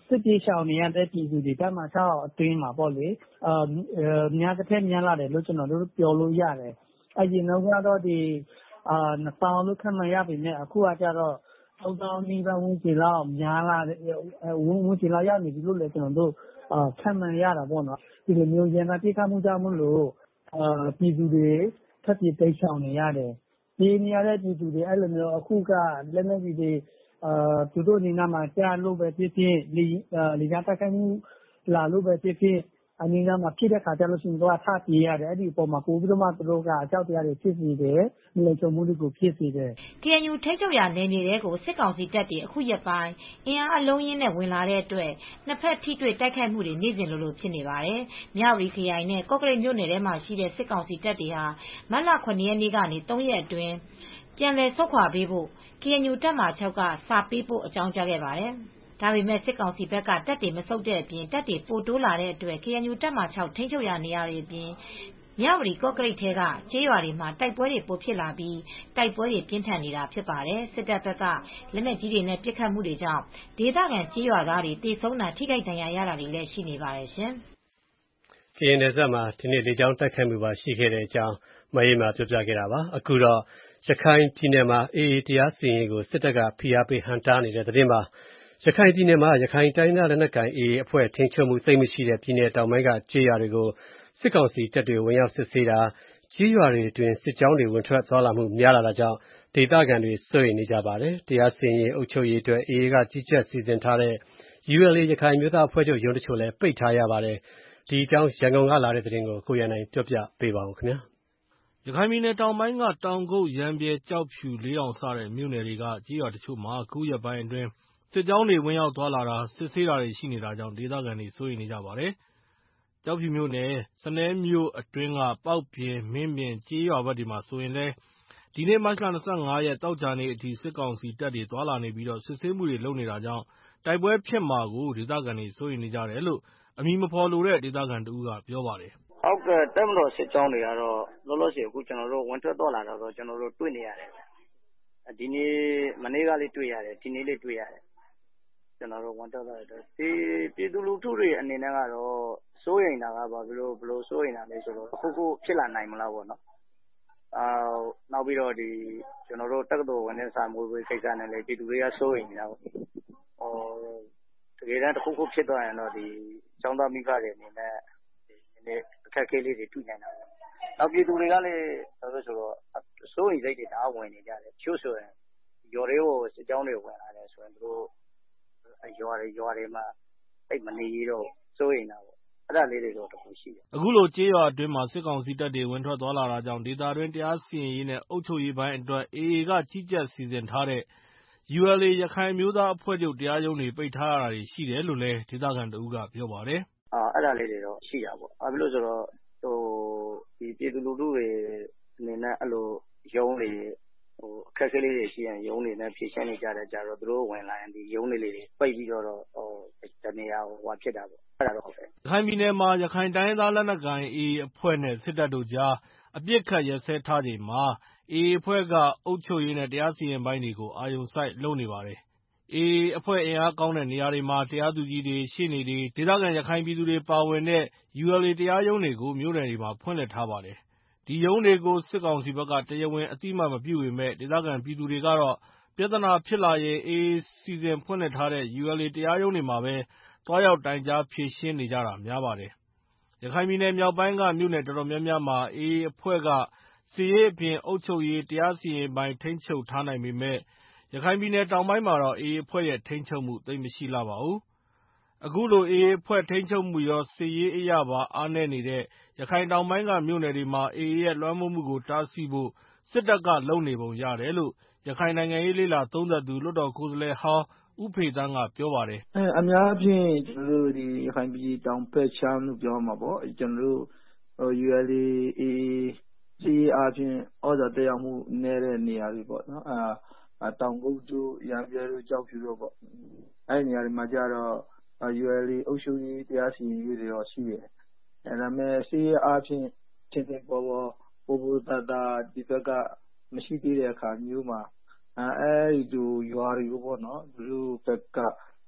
စစ်ပြေရှောင်နေရတဲ့ပြည်သူတွေတပ်မချောက်အတွင်းမှာပေါ့လေအာများတစ်ထက်များလာတယ်လို့ကျွန်တော်တို့ပြောလို့ရတယ်အရင်ကတော့ဒီအာနှစ်ပေါင်းလို့ခန့်မှန်းရပြီနဲ့အခုကကြတော့သုံးပေါင်းနီးပါးဝန်းကျင်လောက်များလာတဲ့ဝန်းဝန်းကျင်လောက်ရောက်နေပြီလို့လည်းကျွန်တော်တို့အာခန့်မှန်းရတာပေါ့နော်ဒီလိုမျိုးရန်နာပြစ်ခတ်မှုကြောင့်မလို့အာပြည်သူတွေထပ်ပြီးတိတ်ဆောင်နေရတယ်ဒီနေရာတဲ့ပြည်သူတွေအဲ့လိုမျိုးအခုကလက်နေပြည်တွေအာသူတို့နေနာမှာကြားလို့ပဲဖြစ်ဖြစ်လေလေကားတက်ခိုင်းမှုလာလို့ပဲဖြစ်ဖြစ်အနည်းငယ်မှာဖြစ်တဲ့ခါကျလို့ရှိရင်တော့ထားပြေးရတယ်အဲ့ဒီအပေါ်မှာပို့ပြီးတော့မှသူတို့ကအကြောက်တရားတွေဖြစ်နေတယ်လေချုံမှုတွေကိုဖြစ်နေတယ် K N U ထိန်းချုပ်ရာနယ်မြေတွေကိုစစ်ကောင်စီတပ်တွေအခုရက်ပိုင်းအင်အားအလုံးရင်းနဲ့ဝင်လာတဲ့အတွက်နှစ်ဖက်ထိတွေ့တိုက်ခိုက်မှုတွေနေ့စဉ်လိုလိုဖြစ်နေပါတယ်။မြဝတီခရိုင်နဲ့ကော့ကရိတ်မြို့နယ်ထဲမှာရှိတဲ့စစ်ကောင်စီတပ်တွေဟာမတ်လခုနှစ်ရက်နေ့ကနေသုံးရက်အတွင်းပြန်လည်ဆုတ်ခွာပေးဖို့ K N U တပ်မဟာ၆ကစာပေးဖို့အကြောင်းကြားခဲ့ပါတယ်။ဒါပေမဲ့စစ်ကောင်စီဘက်ကတပ်တွေမဆုတ်တဲ့အပြင်တပ်တွေပိုတိုးလာတဲ့အတွက် K N U တပ်မဟာ၆ထိန်းချုပ်ရာနေရာတွေအပြင်မြဝတီကော့ကရိတ်ထဲကကျေးရွာတွေမှာတိုက်ပွဲတွေပိုဖြစ်လာပြီးတိုက်ပွဲတွေပြင်းထန်နေတာဖြစ်ပါတယ်စစ်တပ်ဘက်ကလက်နက်ကြီးတွေနဲ့ပစ်ခတ်မှုတွေကြောင့်ဒေသခံကျေးရွာသားတွေတေဆုံးတာထိခိုက်ဒဏ်ရာရတာတွေလည်းရှိနေပါတယ်ရှင်။ကရင်နယ်စပ်မှာဒီနေ့လေကြောင်းတိုက်ခိုက်မှုပါရှိခဲ့တဲ့အကြောင်းမအေးမာပြောပြခဲ့တာပါအခုတော့ရခိုင်ပြည်နယ်မှာ အေအေ တရားစီရင်ရေးကိုစစ်တပ်ကဖိအားပေးဟန့်တားနေတဲ့သတင်းပါရခိုင်ပြည်နယ်မှာရခိုင်တိုင်းသားလက်နက်ကိုင် အေအေ အဖွဲ့ထိန်းချုပ်မှုသိမ်းမရှိတဲ့ပြည်နယ်တောင်ပိုင်းကကျေးရွာတွေကိုစစ်ကောင်စီတပ်တွေဝင်ရောက်စစ်ဆေးတာကျေးရွာတွေအတွင်းစစ်ကြောင်းတွေဝင်ထွက်သွားလာမှုများလာတာကြောင့်ဒေသခံတွေစိုးရိမ်နေကြပါတယ်တရားစီရင်ရေးအုပ်ချုပ်ရေးအတွက် အေအေ ကကြီးကြပ်စီစဉ်ထားတဲ့ ယူ အယ် အေ ရခိုင်မျိုးသားအဖွဲ့ချုပ်ရုံးတချို့လည်းပိတ်ထားရပါတယ်ဒီအကြောင်းရန်ကုန်ကလာတဲ့သတင်းကိုကိုရန်နိုင်ပြောပြပေးပါဦးခင်ဗျာရခိုင်ပြည်နယ်တောင်ပိုင်းကတောင်ကုတ်ရမ်းဗြဲကျောက်ဖြူလေးတောင်စတဲ့မြို့နယ်တွေကကျေးရွာတချို့မှာအခုရက်ပိုင်းအတွင်းစစ်ကြောင်းတွေဝင်ရောက်သွားလာတာစစ်ဆေးတာတွေရှိနေတာကြောင့်ဒေသခံတွေစိုးရိမ်နေကြပါတယ်။ကျောက်ဖြူမြို့နယ်စနဲမြို့အတွင်းကပေါက်ပြင်မင်းပြင်ကျေးရွာဘက်တွေမှာဆိုရင်လည်းဒီနေ့မတ်လ၂၅ရက်တောက်ကြနေ့အထိစစ်ကောင်စီတပ်တွေသွားလာနေပြီးစစ်ဆေးမှုတွေလုပ်နေတာကြောင့်တိုက်ပွဲဖြစ်မှာကိုဒေသခံတွေစိုးရိမ်နေကြတယ်လို့အမည်မဖော်လိုတဲ့ဒေသခံတဦးကပြောပါတယ်။ဟုတ်ကဲ့တပ်မတော်စစ်ကြောင်းတွေကတော့လောလောဆယ်အခုကျွန်တော်တို့ဝင်ထွက်သွားလာတော့ကျွန်တော်တို့တွေ့နေရတယ်။ဒီနေ့မနေ့ကလေးတွေ့ရတယ်ဒီနေ့လေးတွေ့ရတယ်ကျွန်တော်တို့ဝင်ထွက်သွားတယ်ဒီပြည်သူလူထုတွေအနေနဲ့ကတော့စိုးရိမ်တာကဘာဖြစ်လို့ဘလို့စိုးရိမ်တာလဲဆိုတော့အခုခုဖြစ်လာနိုင်မလားပေါ့နော်အာနောက်ပြီးတော့ဒီကျွန်တော်တို့တက္ကသိုလ်ဝင်တဲ့စာမိုးပွဲကိစ္စနဲ့လည်းပြည်သူတွေကစိုးရိမ်နေတာပေါ့ဟောတကယ်တမ်းတစ်ခုခုဖြစ်သွားရင်တော့ဒီကျောင်းသားမိဘတွေအနေနဲ့ဒီအခက်အခဲလေးတွေတွေ့နိုင်တာပေါ့နောက်ပြည်သူတွေကလည်းဆိုတော့ဆိုတော့စိုးရိမ်စိတ်တွေဒါဝင်နေကြတယ်ချို့ဆိုရင်ရော်တွေကိုစစ်ကြောင်းတွေဝင်လာတယ်ဆိုရင်တို့ရွာတွေရွာတွေမှာအိတ်မနေရတော့စိုးရိမ်တာပေါ့အဲ့ဒါလေးတွေတော့တခုရှိတယ်အခုလိုကျေးရွာအတွင်းမှာစစ်ကောင်စီတပ်တွေဝင်ထွက်သွားလာတာကြောင့်ဒေသတွင်းတရားစီရင်ရေးနဲ့အုပ်ချုပ်ရေးပိုင်းအတွက် အေအေ ကကြီးကြပ်စီစဉ်ထားတဲ့ ယူ အယ် အေ ရခိုင်မျိုးသားအဖွဲ့ချုပ်တရားရုံးတွေပိတ်ထားရတာတွေရှိတယ်လို့လည်းဒေသခံတဦးကပြောပါတယ်။အာအဲ့ဒါလေးတွေတော့ရှိတာပေါ့။ဘာဖြစ်လို့ဆိုတော့ဟိုဒီပြည်သူလူထုတွေအနေနဲ့အဲ့လိုရုံးတွေဟိုအခက်အခဲလေးတွေရှိရင်ရုံးတွေနဲ့ဖြည့်ရှင်းနေကြတယ်ကြတော့သူတို့ဝင်လာရင်ဒီရုံးတွေလေးတွေပိတ်ပြီးတော့ဟိုတနေရာဟိုဟာဖြစ်တာပေါ့အဲ့ဒါတော့ဟုတ်တယ်။ရခိုင်ပြည်နယ်မှာရခိုင်တိုင်းသားလက်နက်ကိုင် အေအေ အဖွဲ့နဲ့စစ်တပ်တို့ကြားအပြစ်ခတ်ရစဲထားချိန်မှာ အေအေ အဖွဲ့ကအုပ်ချုပ်ရေးနဲ့တရားစီရင်ပိုင်းတွေကိုအာရုံစိုက်လုပ်နေပါတယ်။အေအေ အဖွဲ့အင်အားကောင်းတဲ့နေရာတွေမှာတရားသူကြီးတွေရှေ့နေတွေဒေသခံရခိုင်ပြည်သူတွေပါဝင်တဲ့ ယူ အယ် အေ တရားရုံးတွေကိုမြို့နယ်တွေမှာဖွင့်လှစ်ထားပါတယ်။ဒီရုံးတွေကိုစစ်ကောင်စီဘက်ကတရားဝင်အသိအမှတ်မပြုပေမဲ့ဒေသခံပြည်သူတွေကတော့ပြဿနာဖြစ်လာရင် အေအေ စီစဉ်ဖွင့်လှစ်ထားတဲ့ ယူ အယ် အေ တရားရုံးတွေမှာပဲသွားရောက်တိုင်ကြားဖြေရှင်းနေကြတာများပါတယ်။ရခိုင်ပြည်နယ်မြောက်ပိုင်းကမြို့နယ်တော်တော်များများမှာ အေအေ အဖွဲ့ကစစ်ရေးအပြင်အုပ်ချုပ်ရေးတရားစီရင်ပိုင်းထိန်းချုပ်ထားနိုင်ပေမဲ့ရခိုင်ပြည်နယ်တောင်ပိုင်းမှာတော့ အေအေ အဖွဲ့ရဲ့ထိန်းချုပ်မှုသိပ်မရှိလှပါဘူး။အခုလို အေအေ အဖွဲ့ထိန်းချုပ်မှုရောစစ်ရေးအရပါအားနည်းနေတဲ့ရခိုင်တောင်ပိုင်းကမြို့နယ်တွေမှာ အေအေ ရဲ့လွှမ်းမိုးမှုကိုတားဆီးဖို့စစ်တပ်ကလုပ်နေပုံရတယ်လို့ရခိုင်နိုင်ငံရေးလေ့လာသုံးသပ်သူလွှတ်တော်ကိုယ်စားလှယ်ဟောင်းဦးဖေသန်းကပြောပါတယ်။အဲအများအားဖြင့်ကျွန်တော်တို့ဒီရခိုင်ပြည်တောင်ဘက်ခြမ်းလို့ပြောမှာပေါ့ကျွန်တော်တို့ဟို ယူ အယ် အေ အေ စီအားဖြင့်ဩဇာတက်ရောက်မှုနည်းတဲ့နေရာတွေပေါ့နော်အာတောင်ကုတ်တို့ရမ်းပြဲတို့ကြောက်ဖြူတို့ပေါ့အဲဒီနေရာတွေမှာကြတော့ ယူ အယ် အေ အုပ်ချုပ်ရေးတရားစီရင်ရေးတွေတော့ရှိတယ်အဲဒါမဲ့စီအားဖြင့်ချင်းချင်းပေါ်ပေါ်ပို့ပို့တတာဒီဘက်ကမရှိသေးတဲ့အခါမျိုးမှာအဲဒီလိုရွာတွေကိုပေါ့နော်သူတို့ဘက်က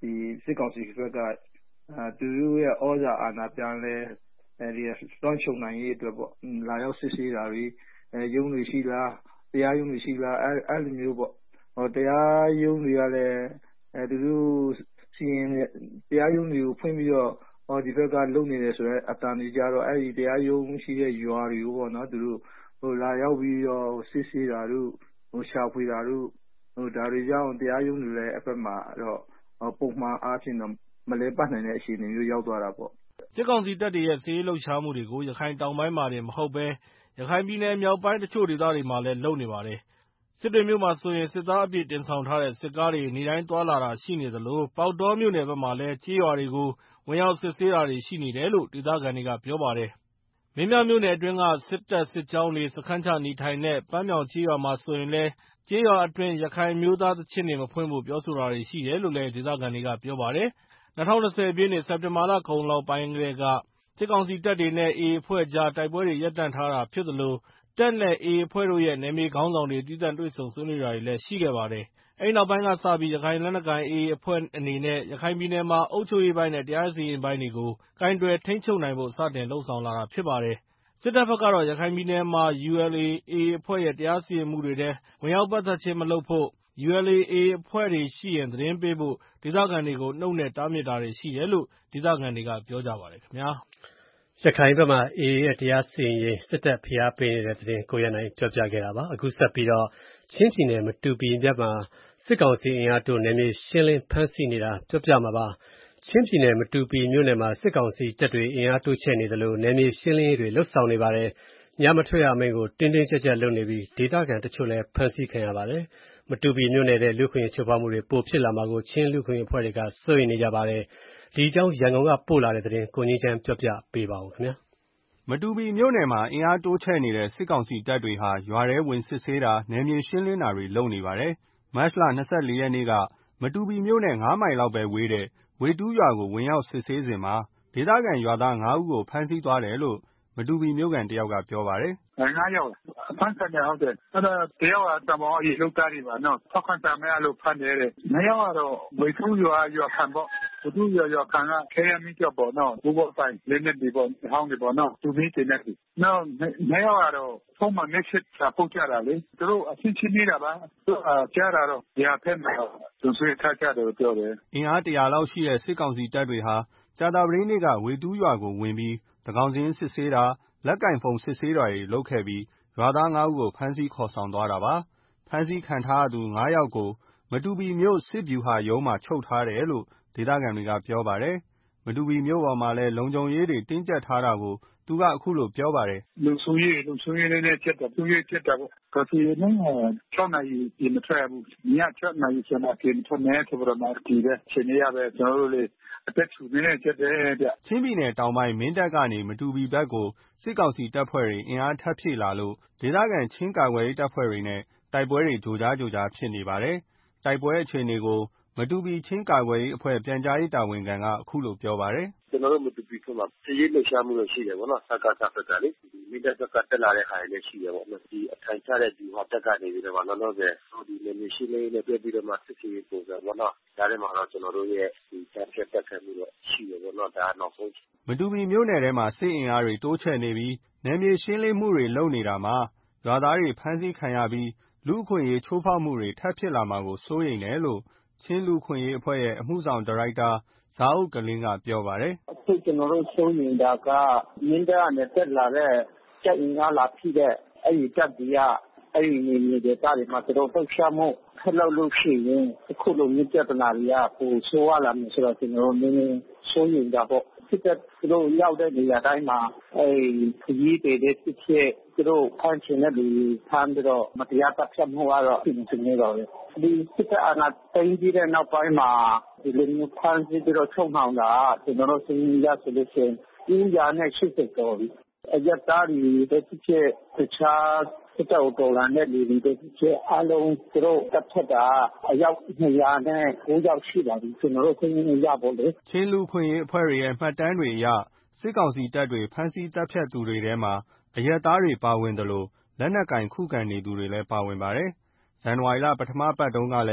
ဒီစစ်ကောင်စီဘက်ကသူတို့ရဲ့ဩဇာအာဏာပြန်လဲအဲဒီလွှမ်းခြုံနိုင်ရေးအတွက်ပေါ့လာရောက်စစ်ဆေးတာတွေရုံးတွေရှိလားတရားရုံးတွေရှိလားအဲအဲ့လိုမျိုးပေါ့ဟောတရားရုံးတွေကလည်းအဲသူတို့စီရင်တရားရုံးတွေကိုဖွင့်ပြီးတော့ဟောဒီဘက်ကလုံနေတယ်ဆိုတော့အတန်ကြီးကြတော့အဲဒီတရားရုံးရှိတဲ့ရွာတွေကိုပေါ့နော်သူတို့ဟိုလာရောက်ပြီးတော့စစ်ဆေးတာတို့ဟိုရှာဖွေတာတို့ဟိုဒါတွေကြောင့်တရားရုံးတွေလည်းအဖက်မှာတော့ပုံမှန်အားဖြင့်တော့မလဲပတ်နိုင်တဲ့အခြေအနေမျိုးရောက်သွားတာပေါ့စစ်ကောင်စီတပ်တွေရဲ့စစ်ရေးလှုပ်ရှားမှုတွေကိုရခိုင်တောင်ပိုင်းမှာတင်မဟုတ်ဘဲရခိုင်ပြည်နယ်မြောက်ပိုင်းတချို့ဒေသတွေမှာလည်းလုပ်နေပါတယ်စစ်တွေမြို့မှာဆိုရင်စစ်သားအပြည့်တင်ဆောင်ထားတဲ့စစ်ကားတွေနေတိုင်းသွားလာတာရှိနေသလိုပေါက်တောမြို့နယ်ဘက်မှာလည်းကြေးရွာတွေကိုဝင်ရောက်စစ်ဆေးတာတွေရှိနေတယ်လို့ဒေသခံတွေကပြောပါတယ်မင်းပြမြို့နယ်အတွင်းကစစ်တပ်စစ်ကြောင်းတွေစခန်းချနေထိုင်တဲ့ပန်းမြောင်ကြေးရွာမှာဆိုရင်လည်းကြေးရွာအတွင်းရခိုင်မျိုးသားသချင်းတွေမဖွင့်ဖို့ပြောဆိုတာတွေရှိတယ်လို့လည်းဒေသခံတွေကပြောပါတယ်၂၀၂၀ပြည့်နှစ်စက်တင်ဘာလကုန်လောက်ပိုင်းကတည်းကစစ်ကောင်စီတပ်တွေနဲ့ အေအေ အဖွဲ့ကြားတိုက်ပွဲတွေရပ်တန့်ထားတာဖြစ်သလိုတပ်နဲ့ အေအေ အဖွဲ့တို့ရဲ့နယ်မြေခေါင်းဆောင်တွေသီးသန့်တွေ့ဆုံဆွေးနွေးတာတွေလည်းရှိခဲ့ပါတယ်။အဲဒီနောက်ပိုင်းကစပြီးရခိုင်လက်နက်ကိုင် အေအေ အဖွဲ့အနေနဲ့ရခိုင်ပြည်နယ်မှာအုပ်ချုပ်ရေးပိုင်းနဲ့တရားစီရင်ပိုင်းတွေကိုကိုင်တွယ်ထိန်းချုပ်နိုင်ဖို့စတင်လုပ်ဆောင်လာတာဖြစ်ပါတယ်။စစ်တပ်ဘက်ကတော့ရခိုင်ပြည်နယ်မှာ ယူအယ်လ်အေ အေအေ အဖွဲ့ရဲ့တရားစီရင်မှုတွေထဲဝင်ရောက်ပတ်သက်ခြင်းမလုပ်ဖို့ယူအယ်လ်အေ အေအေ အဖွဲ့တွေရှိရင်သတင်းပေးဖို့ဒေသခံတွေကိုနှုတ်နဲ့တားမြစ်တာတွေရှိတယ်လို့ဒေသခံတွေကပြောကြပါတယ်ခင်ဗျာရခိုင်ဘက်မှာ အေအေ ရဲ့တရားစီရင်ရေးစစ်တပ်ဖိအားပေးနေတဲ့သတင်းကိုရနိုင်ပြောပြခဲ့တာပါအခုဆက်ပြီးတော့ချင်းပြည်နယ်မတူပီမြို့မှာစစ်ကောင်စီအင်အားတိုးနယ်မြေရှင်းလင်းဖမ်းဆီးနေတာပြောပြမှာပါချင်းပြည်နယ်မတူပီမြို့နယ်မှာစစ်ကောင်စီတပ်တွေအင်အားတိုးချဲ့နေသလိုနယ်မြေရှင်းလင်းရေးတွေလှုပ်ဆောင်နေပါတယ်ညမထွက်ရအမိန့်ကိုတင်းတင်းကျပ်ကျပ်လုပ်နေပြီးဒေသခံတချို့လည်းဖမ်းဆီးခံရပါတယ်မတူပီမြို့နယ်တဲ့လူခွင့်ချိုးဖောက်မှုတွေပိုဖြစ်လာမှာကိုချင်းလူခွင့်အဖွဲ့တွေကစိုးရိမ်နေကြပါတယ်ဒီအကြောင်းရန်ကုန်ကပို့လာတဲ့သတင်းကိုငင်းချမ်းပြောပြပေးပါဦးခင်ဗျာမတူပီမြို့နယ်မှာအင်အားတိုးချဲ့နေတဲ့စစ်ကောင်စီတပ်တွေဟာရွာထဲဝင်စစ်ဆေးတာနယ်မြေရှင်းလင်းတာတွေလုပ်နေပါတယ်မတ်လ၂၄ရက်နေ့ကမတူပီမြို့နယ်ငါးမိုင်လောက်ပဲဝေးတဲ့ဝေတူးရွာကိုဝင်ရောက်စစ်ဆေးစဉ်မှာဒေသခံရွာသားငါးဦးကိုဖမ်းဆီးသွားတယ်လို့မတူပီမြို့ခံတယောက်ကပြောပါတယ်ငါးယောက်အဖမ်းခံရဟုတ်တယ်အဲ့ဒါတယောက်ကတမောအေလောက်သားတွေပါနော်ထောက်ခံစာမရလို့ဖမ်းတယ်တဲ့ငါးယောက်ကတော့ဝေတူးရွာရွာခံပေါ့ဝေတူးရွာရွာခံကခဲရမီကြောက်ပေါ့နော်ဘူဘောတိုင်းလက်နဲ့ဒီပေါ့ဟောင်းဒီပေါ့နော်သူပြီးတင်နေတယ်နော်ငါးယောက်ကတော့ဖုန်းမှာ message စာပို့ကြတာလေသူတို့အချင်းချင်းနေတာပါသူကြားတာတော့ဒီအဖက်မှာသူဆွေးထားကြတယ်ပြောတယ်အင်အားတရာလောက်ရှိတဲ့စစ်ကောင်စီတပ်တွေဟာကြာသပတေးနေ့ကဝေတူးရွာကိုဝင်ပြီးတကောင်စင်းစစ်ဆေးတာလက်ကင်ဖုံစစ်ဆေးတာတွေလုပ်ခဲ့ပြီးရွာသားငါးဦးကိုဖမ်းဆီးခေါ်ဆောင်သွားတာပါဖမ်းဆီးခံထားရသူငါးယောက်ကိုမတူပီမြို့စစ်ဗျူဟာရုံးမှာချုပ်ထားတယ်လို့ဒေသခံတွေကပြောပါတယ်မတူပီမြို့ပေါ်မှာလည်းလုံခြုံရေးတွေတင်းကျပ်ထားတာကိုသူကအခုလိုပြောပါတယ်လုံခြုံရေးလုံခြုံရေးနဲ့ချက်တာသူရေးချက်တာပေါ့ဒါစီနေ၆နာရီပြင်မထွက်ဘူးည၆နာရီကျမှပြင်ထွက်နေဆိုတော့မှဒီတဲ့ချိန်ရပဲကျွန်တော်တို့လေအသက်ရှူနေတဲ့ချက်တဲ့ဗျချင်းပြည်နယ်တောင်ပိုင်းမင်းတပ်ကနေမတူပီဘက်ကိုစစ်ကောင်စီတပ်ဖွဲ့တွေအင်အားထပ်ဖြည့်လာလို့ဒေသခံချင်းကာကွယ်ရေးတပ်ဖွဲ့တွေနဲ့တိုက်ပွဲတွေကြိုကြားကြိုကြားဖြစ်နေပါတယ်တိုက်ပွဲအခြေအနေကိုမတူပီချင်းကာကွယ်ရေးအဖွဲ့ပြန်ကြားရေးတာဝန်ခံကအခုလိုပြောပါတယ်ကျွန်တော်တို့မတူပီမှာစစ်ရေးလှုပ်ရှားမှုတွေရှိတယ်ဗောနော်စကားစကားလေမိသားစုကတက်လာတဲ့ဟာတွေလည်းရှိတယ်ဗောနော်ဒီအထိုင်ချတဲ့ဒီဟောတက်ကနေပြီးတော့လောလောဆယ်ဒီနေမျိုးရှိလေးနဲ့ပြပြီးတော့မှစစ်ရေးပုံစံဗောနော်ဒါတွေမှာတော့ကျွန်တော်တို့ရဲ့ဒီတက်ဖြတ်တက်ခံမှုတော့ရှိတယ်ဗောနော်ဒါနောက်ဆုံးမတူပီမြို့နယ်ထဲမှာစစ်အင်အားတွေတိုးချဲ့နေပြီးနယ်မြေရှင်းလင်းမှုတွေလုပ်နေတာမှာရွာသားတွေဖမ်းဆီးခံရပြီးလူအခွင့်အရေးချိုးဖောက်မှုတွေထပ်ဖြစ်လာမှာကိုစိုးရိမ်တယ်လို့ချင်းလူခွင့်ရေးအဖွဲ့ရဲ့အမှုဆောင်ဒါရိုက်တာဇာအုပ်ကလင်းကပြောပါတယ်အခုကျွန်တော်တို့စိုးရိမ်တာကမင်းတပ်ကနေတက်လာတဲ့ချက်အင်အားလာဖြစ်တဲ့အဲ့ဒီတပ်ကြီးကအဲ့ဒီနေမြေဒေသတွေမှာသူတို့လှုပ်ရှားမှုထပ်လုပ်လို့ရှိရင်အခုလိုမြစ်ပြဿနာတွေကပိုဆိုးရလာမယ်ဆိုတော့ကျွန်တော်တို့နည်းနည်းစိုးရိမ်တာပေါ့စစ်တပ်သူတို့ရောက်တဲ့နေရာတိုင်းမှာအဲ့ခရီးတွေတဲ့ဖြစ်ဖြစ်သူတို့ဖမ်းချင်တဲ့လူဖမ်းပြီးတော့မတရားတပ်ဖြတ်မှုကတော့ပြင်ဆင်နေတော့လေဒီစစ်တပ်အာဏာသိမ်းပြီးတဲ့နောက်ပိုင်းမှာဒီလိုမျိုးဖမ်းဆီးပြီးတော့ချုပ်နှောင်တာကျွန်တော်တို့စဉ်းစားဆိုလို့ရှိရင်ဦးရာနဲ့ရှစ်สิบကျော်ပြီအရက်သားတွေတဲ့ဖြစ်ဖြစ်တခြားစစ်တပ်တော်လာတဲ့လူတွေတဲ့ဖြစ်ဖြစ်အလုံးသူတို့တပ်ဖြတ်တာအယောက်နှစ်ရာနဲ့ကိုးယောက်ရှိပါပြီကျွန်တော်တို့စဉ်းစားရဖို့လေချင်းလူခွင့်ရေးအဖွဲ့တွေရဲ့မှတ်တမ်းတွေအရစစ်ကောင်စီတပ်တွေဖမ်းဆီးတပ်ဖြတ်သူတွေထဲမှာအရက်သားတွေပါဝင်တယ်လို့လက်နက်ကင်ခုခံနေသူတွေလည်းပါဝင်ပါတယ်ဇန်နဝါရီလပထမပတ်တုန်းကလည်းမ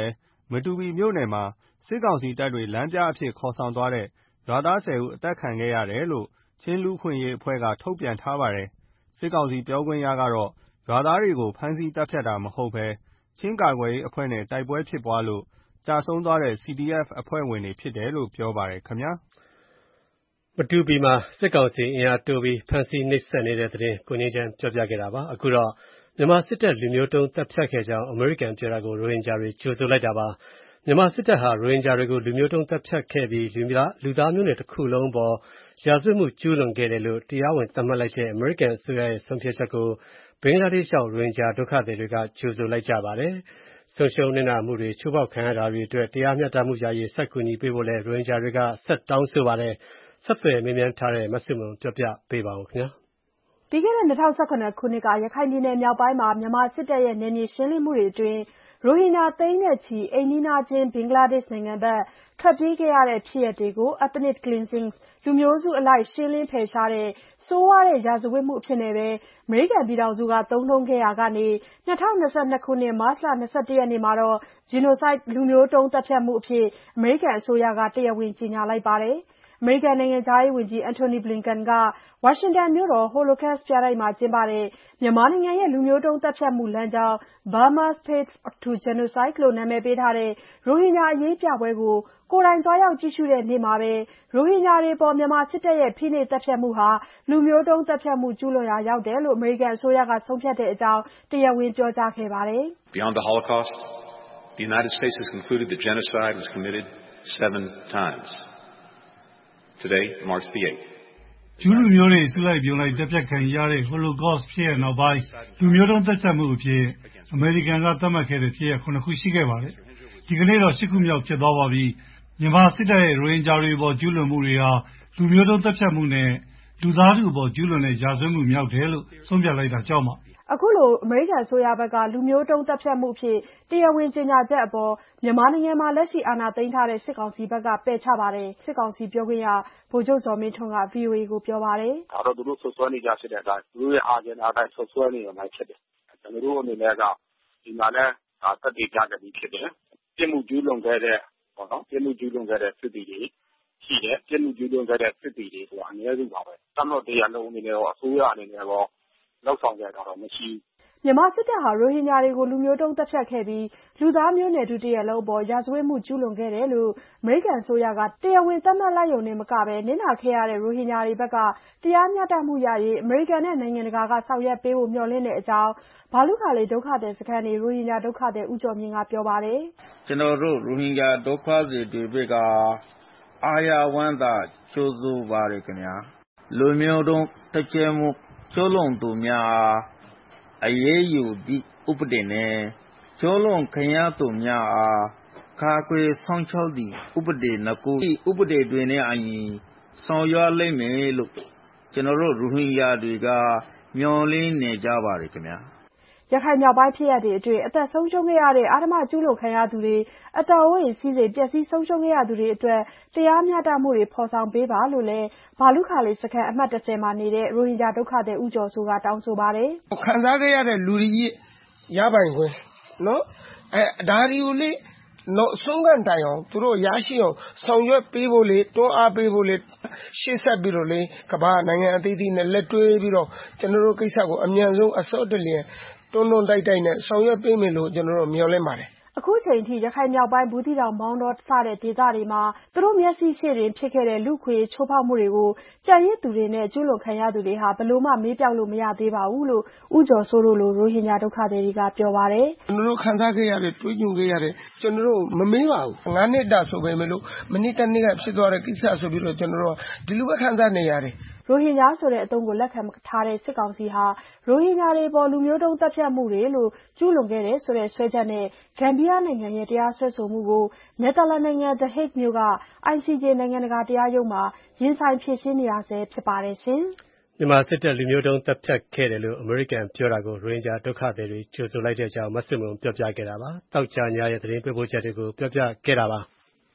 မတူပီမြို့နယ်မှာစစ်ကောင်စီတပ်တွေလမ်းပြအဖြစ်ခေါ်ဆောင်သွားတဲ့ရွာသားဆယ်ဦးအသတ်ခံခဲ့ရတယ်လို့ချင်းလူ့အခွင့်အရေးအဖွဲ့ကထုတ်ပြန်ထားပါတယ်။စစ်ကောင်စီပြောခွင့်ရကတော့ရွာသားတွေကိုဖမ်းဆီးတပ်ဖြတ်တာမဟုတ်ဘဲချင်းကာကွယ်ရေးအဖွဲ့နဲ့တိုက်ပွဲဖြစ်ပွားလို့ကျဆုံးသွားတဲ့ စီ ဒီ အက်ဖ် အဖွဲ့ဝင်တွေဖြစ်တယ်လို့ပြောပါတယ်ခင်ဗျာ။မတူပီမှာစစ်ကောင်စီအင်အားတိုးပြီးဖမ်းဆီးနှိပ်စက်နေတဲ့သတင်းကိုငြိမ်းချမ်းပြောပြခဲ့တာပါ။အခုတော့မြန်မာစစ်တပ်လူမျိုးတုံးတပ်ဖြတ်ခဲ့ကြောင်းအမေရိကန်ပြောတာကိုရိုဟင်ဂျာတွေကြိုဆိုလိုက်တာပါ။မြန်မာစစ်တပ်ဟာရိုဟင်ဂျာတွေကိုလူမျိုးတုံးတပ်ဖြတ်ခဲ့ပြီးလူသားလူသားမျိုးနွယ်တစ်ခုလုံးပေါ်ရာဇဝတ်မှုကျူးလွန်ခဲ့တယ်လို့တရားဝင်သတ်မှတ်လိုက်တဲ့အမေရိကန်အစိုးရရဲ့ဆုံးဖြတ်ချက်ကိုဘင်္ဂလားဒေ့ရှ်ရောက်ရိုဟင်ဂျာဒုက္ခသည်တွေကကြိုဆိုလိုက်ကြပါတယ်။ဆုံးရှုံးနေတာမှုတွေချိုးဖောက်ခံရတာတွေအတွက်တရားမျှတမှုရရေးဆက်ကူညီပေးဖို့လည်းရိုဟင်ဂျာတွေကဆက်တောင်းဆိုပါတယ်။ဆက်သွယ်မေးမြန်းထားတဲ့မဆုမွန်ပြောပြပေးပါဦးခင်ဗျာ။ပြီးခဲ့တဲ့၂၀၁၇ခုနှစ်ကရခိုင်ပြည်နယ်မြောက်ပိုင်းမှာမြန်မာစစ်တပ်ရဲ့နယ်မြေရှင်းလင်းမှုတွေအတွင်းရိုဟင်ဂျာသိန်းနဲ့ချီအိမ်နီးနားချင်းဘင်္ဂလားဒေ့ရှ်နိုင်ငံဘက်ထွက်ပြေးခဲ့ရတဲ့ဖြစ်ရပ်တွေကို ethnic cleansing လူမျိုးစုအလိုက်ရှင်းလင်းဖယ်ရှားတဲ့ဆိုးဝါးတဲ့ရာဇဝတ်မှုအဖြစ်နဲ့ပဲအမေရိကန်ပြည်ထောင်စုကသုံးနှုန်းခဲ့ရာကနေ၂၀၂၂ခုနှစ်မတ်လ၂၁ရက်နေ့မှာတော့ genocide လူမျိုးတုံးသတ်ဖြတ်မှုအဖြစ်အမေရိကန်အစိုးရကတရားဝင်ကြေညာလိုက်ပါတယ်။အမေရိကန်နိုင်ငံခြားရေးဝန်ကြီး Antony Blinken ကဝါရှင်တန်မြို့တော် Holocaust ပြတိုက်မှာကျင်းပတဲ့မြန်မာနိုင်ငံရဲ့လူမျိုးတုံးသတ်ဖြတ်မှုလမ်းကြောင်း Burma's Path to Genocide လို့နာမည်ပေးထားတဲ့ရိုဟင်ဂျာအရေးပြပွဲကိုကိုယ်တိုင်သွားရောက်ကြည့်ရှုတဲ့နေ့မှာပဲရိုဟင်ဂျာတွေပေါ်မြန်မာစစ်တပ်ရဲ့ဖိနှိပ်သတ်ဖြတ်မှုဟာလူမျိုးတုံးသတ်ဖြတ်မှုကျူးလွန်ရာရောက်တယ်လို့အမေရိကန်အစိုးရကဆုံးဖြတ်တဲ့အကြောင်းတရားဝင်ပြောကြားခဲ့ပါတယ်။ Beyond the Holocaust, the United States has concluded that genocide was committed seven times.Today marks the eighth. ကျူးလူမျိုးတွေစုလိုက်ပြုံလိုက်တပ်ဖြတ်ခံရတဲ့ Holocaust ဖြစ်ရနောက်ပိုင်းလူမျိုးတုံးတပ်ဖြတ်မှုအဖြစ်အမေရိကန်ကသတ်မှတ်ခဲ့တဲ့ဖြစ်ရခုနှစ်ခုရှိခဲ့ပါတယ်။ဒီကနေ့တော့ရှစ်ခုမြောက်ဖြစ်သွားပါပြီ။မြန်မာစစ်တပ်ရဲ့ရိုဟင်ဂျာတွေပေါ်ကျူးလွန်မှုတွေဟာလူမျိုးတုံးတပ်ဖြတ်မှုနဲ့လူသားထုပေါ်ကျူးလွန်တဲ့ရာဇဝတ်မှုမြောက်တယ်လို့ဆုံးဖြတ်လိုက်တာကြောင့်ပါအခုလိုအမေရိကန်အစိုးရဘက်ကလူမျိုးတုံးတပ်ဖြတ်မှုဖြစ်တရားဝင်ကြေညာချက်အပေါ်မြန်မာနိုင်ငံမှာလက်ရှိအာဏာသိမ်းထားတဲ့စစ်ကောင်စီဘက်ကပယ်ချပါတယ်စစ်ကောင်စီပြောခွင့်ရဗိုလ်ချုပ်ဇော်မင်းထွန်းက ဗွီအိုအေကိုပြောပါတယ်ဒါတော့သူတို့ဆွဆွဲနေကြဖြစ်တဲ့အတိုင်းသူတို့ရဲ့အာဂျင်နာအတိုင်းဆွဆွဲနေရမှဖြစ်တယ်ကျွန်တော်တို့အနေနဲ့ကဒီမှာလည်းသက်တည်ကြတယ်ဖြစ်တယ်ပြည်မှုကျူးလွန်ခဲ့တဲ့ပေါ့နော်ပြည်မှုကျူးလွန်ခဲ့တဲ့စစ်တီတွေရှိတယ်ပြည်မှုကျူးလွန်ခဲ့တဲ့စစ်တီတွေဆိုတာအများကြီးပါပဲတမတ်တရားလုံးအနေနဲ့ရောအစိုးရအနေနဲ့ရောလောက်ဆောင်ကြတာတော့မရှိမြန်မာစစ်တပ်ဟာရိုဟင်ဂျာတွေကိုလူမျိုးတုံးတပ်ဖြတ်ခဲ့ပြီးလူသားမျိုးနွယ်ထုတရက်လုံးပေါ်ရာဇဝတ်မှုကျူးလွန်ခဲ့တယ်လို့အမေရိကန်အစိုးရကတရားဝင်သတ်မှတ်လိုက်ရုံနဲ့မကဘဲနစ်နာခဲ့ရတဲ့ရိုဟင်ဂျာတွေဘက်ကတရားမျှတမှုရရေးအမေရိကန်နဲ့နိုင်ငံတကာကဆောင်ရွက်ပေးဖို့မျှော်လင့်တဲ့အကြောင်းဘာလုခါလေးဒုက္ခသည်စခန်းနေရိုဟင်ဂျာဒုက္ခသည်ဦးကျော်မြင့်ကပြောပါတယ်ကျွန်တော်တို့ရိုဟင်ဂျာဒုက္ခသည်တွေဘက်ကအာရဝမ်းသာကြိုးစိုးပါတယ်ခင်ဗျာလူမျိုးတုံးတစ်ကျဲမှုကျိုးလွန်သူများအရေးယူသည့်ဥပဒေနဲ့ကျိုးလွန်ခံရသူများအားကာကွယ်ဆောင်ရှောက်သည့်ဥပဒေနှစ်ခုဥပဒေတွေနဲ့အညီဆောင်ရွက်လိမ့်မယ်လို့ကျွန်တော်တို့ရိုဟင်ဂျာတွေကမျှော်လင့်နေကြပါတယ်ခင်ဗျာရခိုင်မြောက်ပိုင်းဖြစ်ရပ်တွေအတွင်းအသက်ဆုံးရှုံးခဲ့ရတဲ့အာဓမကျူးလွန်ခံရသူတွေအတော်ဝိစီးစိမ်ပျက်စီးဆုံးရှုံးခဲ့ရသူတွေအတွက်တရားမျှတမှုတွေဖော်ဆောင်ပေးပါလို့လည်းဘာလုခါလေးစခန်းအမှတ်၁၀မှာနေတဲ့ရိုဟင်ဂျာဒုက္ခသည်ဦးကျော်စိုးကတောင်းဆိုပါတယ်ခံစားခဲ့ရတဲ့လူကြီးရပိုင်ခွင့်နော်အဲဒါဒီကိုလေနော်ဆုံးကန်တိုင်အောင်သူတို့ရရှိအောင်ဆောင်ရွက်ပေးဖို့လေတွန်းအားပေးဖို့လေရှေ့ဆက်ပြီးတော့လေကမ္ဘာနိုင်ငံအသီးသီးနဲ့လက်တွဲပြီးတော့ကျွန်တော်တို့ကိစ္စကိုအမြန်ဆုံးအစောတလျင်တွန်းတွန်းတိုက်တိုက်နဲ့ဆောင်ရွက်ပေးမယ်လို့ကျွန်တော်တို့မျှော်လင့်ပါတယ်အခုချိန်ထိရခိုင်မြောက်ပိုင်းဘူးတီတောင်မောင်းတော့စတဲ့ဒေသတွေမှာသူတို့မျက်စိရှေ့တင်ဖြစ်ခဲ့တဲ့လူခွေချိုးဖောက်မှုတွေကိုကြံရစ်သူတွေနဲ့ကျူးလွန်ခံရသူတွေဟာဘလို့မှမေးပြောက်လို့မရသေးပါဘူးလို့ဦးကျော်စိုးတို့လိုရိုဟင်ဂျာဒုက္ခသည်တွေကပြောပါတယ်ကျွန်တော်တို့ခံစားခဲ့ရတဲ့တွေးကြုံခဲ့ရတဲ့ကျွန်တော်တို့မမေးပါဘူးငါးနှစ်တာဆိုပေမဲ့လို့မနစ်တနေ့ကဖြစ်သွားတဲ့ကိစ္စဆိုပြီးတော့ကျွန်တော်တို့ဒီလိုပဲခံစားနေရတယ်ရိုဟင်ဂျာဆိုတဲ့အသုံးကိုလက်ခံထားတဲ့စစ်ကောင်စီဟာရိုဟင်ဂျာတွေပေါ်လူမျိုးတုံးတပ်ဖြတ်မှုတွေလို့ကျူးလွန်ခဲ့တဲ့ဆိုတဲ့ဆွဲချက်နဲ့ဂမ်ဘီယာနိုင်ငံရဲ့တရားစွဲဆိုမှုကိုနယ်သာလန်နိုင်ငံ The Hague မြို့က I C J နိုင်ငံတကာတရားရုံးမှာရင်ဆိုင်ဖြေရှင်းနေရဆဲဖြစ်ပါတယ်ရှင်။မြန်မာစစ်တပ်လူမျိုးတုံးတပ်ဖြတ်ခဲ့တယ်လို့အမေရိကန်ပြောတာကိုရိုဟင်ဂျာဒုက္ခသည်တွေကြိုဆိုလိုက်တဲ့အကြောင်းမဆွေမုံပြောပြခဲ့တာပါ။တောက်ချာညာရဲ့သတင်းပေးပို့ချက်တွေကိုပြောပြခဲ့တာပါ။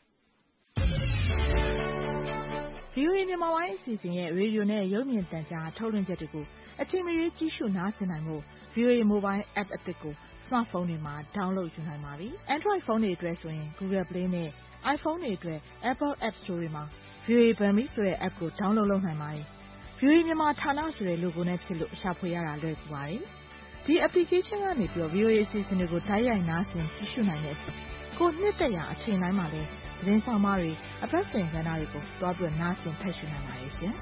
ဗွီအိုအေမြန်မာပိုင်းအစီအစဉ်ရဲ့ရေဒီယိုနဲ့ရုပ်မြင်သံကြားထုတ်လွှင့်ချက်တွေကိုအချိန်မရွေးကြည့်ရှုနားဆင်နိုင်ဖို့ ဗွီအိုအေ Mobile App အသစ်ကို Smart smartphone တွေမှာ download ယူနိုင်ပါပြီ။ Android ဖုန်းတွေအတွက်ဆိုရင် Google Play နဲ့ iPhone တွေအတွက် Apple App Store တွေမှာ ဗွီအိုအေ Burmese ဆိုတဲ့ app ကို download လုပ်နိုင်ပါတယ်။ ဗွီအိုအေမြန်မာဌာနဆိုတဲ့ logo နဲ့ဖြစ်လို့ရှာဖွေရတာလွယ်ကူပါတယ်။ ဒီ application ကနေပြီးတော့ ဗွီအိုအေ အစီအစဉ်တွေကိုတိုက်ရိုက်နားဆင်ကြည့်ရှုနိုင်တဲ့အပြင် ကိုနှစ်သက်ရာအချိန်တိုင်းမှာလည်းသတင်းဆောင်မတွေအပတ်စဉ်ကဏ္ဍတွေကိုသွားပြီးနားဆင်ဖတ်ရှုနိုင်ပါတယ်ရှင်။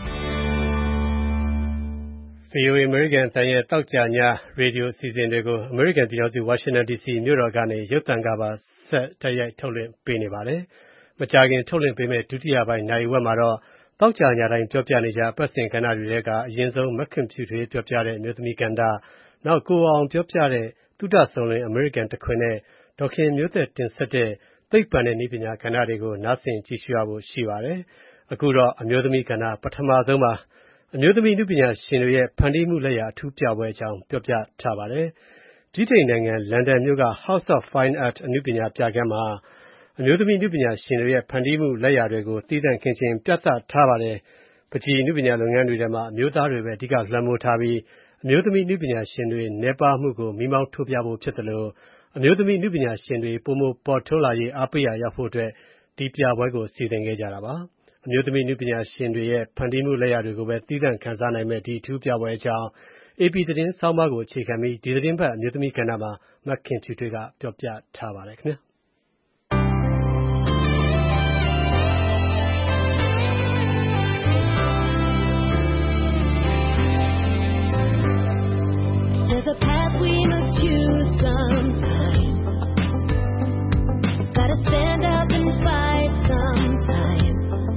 ဗွီအိုအေ American အသံရဲ့သောကြာညရေဒီယိုအစီအစဉ်တွေကို American ပြည်ထောင်စု Washington ဒီ စီ မြို့တော်ကနေရုပ်သံကပါဆက်တိုက်ရိုက်ထုတ်လွှင့်ပေးနေပါတယ်။ မကြာခင်ထုတ်လွှင့်ပေးမယ့်ဒုတိယပိုင်းနာရီဝက်မှာတော့သောကြာညတိုင်းပြောပြနေကျအပတ်စဉ်ကဏ္ဍတွေထဲကအရင်ဆုံးမက်ခင်ဖြူထွေးပြောပြတဲ့အမျိုးသမီးကဏ္ဍ၊ နောက်ကိုအောင်ပြောပြတဲ့သုတစုံလင် American တခွင်နဲ့ဒေါ်ခင်မျိုးသက်တင်ဆက်တဲ့သိပ္ပံနဲ့နည်းပညာကဏ္ဍတွေကိုနားဆင်ကြည့်ရှုရဖို့ရှိပါတယ်။ အခုတော့အမျိုးသမီးကဏ္ဍပထမဆုံးပါ။ အမျိုးသမီးနည်းပညာရှင်တွေရဲ့ဖန်တီးမှုလက်ရာအထူးပြပွဲအကြောင်းပြောပြထားပါတယ်။ ဗြိတိန်နိုင်ငံလန်ဒန်မြို့က House of Fine Art အနုပညာပြခန်းမှာအမျိုးသမီးနည်းပညာရှင်တွေရဲ့ဖန်တီးမှုလက်ရာတွေကိုသီးသန့်ခင်းကျင်းပြသထားပါတယ်။ ပန်းချီနည်းပညာလုပ်ငန်းတွေထဲမှာအမျိုးသားတွေပဲအဓိကလွှမ်းမိုးထားပြီးအမျိုးသမီးနည်းပညာရှင်တွေနည်းပါးမှုကိုမီးမောင်းထိုးပြဖို့ဖြစ်သလိုအမျိုးသမီးနည်းပညာရှင်တွေပိုမိုပေါ်ထွန်းလာရေးအားပေးရာရောက်ဖို့အတွက်ဒီပြပွဲကိုစီစဉ်ခဲ့ကြတာပါ။ အမျိုးသမီးနည်းပညာရှင်တွေရဲ့ဖန်တီးမှုလက်ရာတွေကိုပဲသီးသန့်ခံစားနိုင်မယ့်ဒီအထူးပြပွဲအကြောင်း အေပီ သတင်းဆောင်းပါးကိုအခြေခံပြီးဒီသတင်းပတ်အမျိုးသမီးကဏ္ဍမှာမခင်ဖြူထွေးကပြောပြထားပါတယ်ခင်ဗျာ။ There's a path we must choose sometime. Gotta stand up and fight sometime.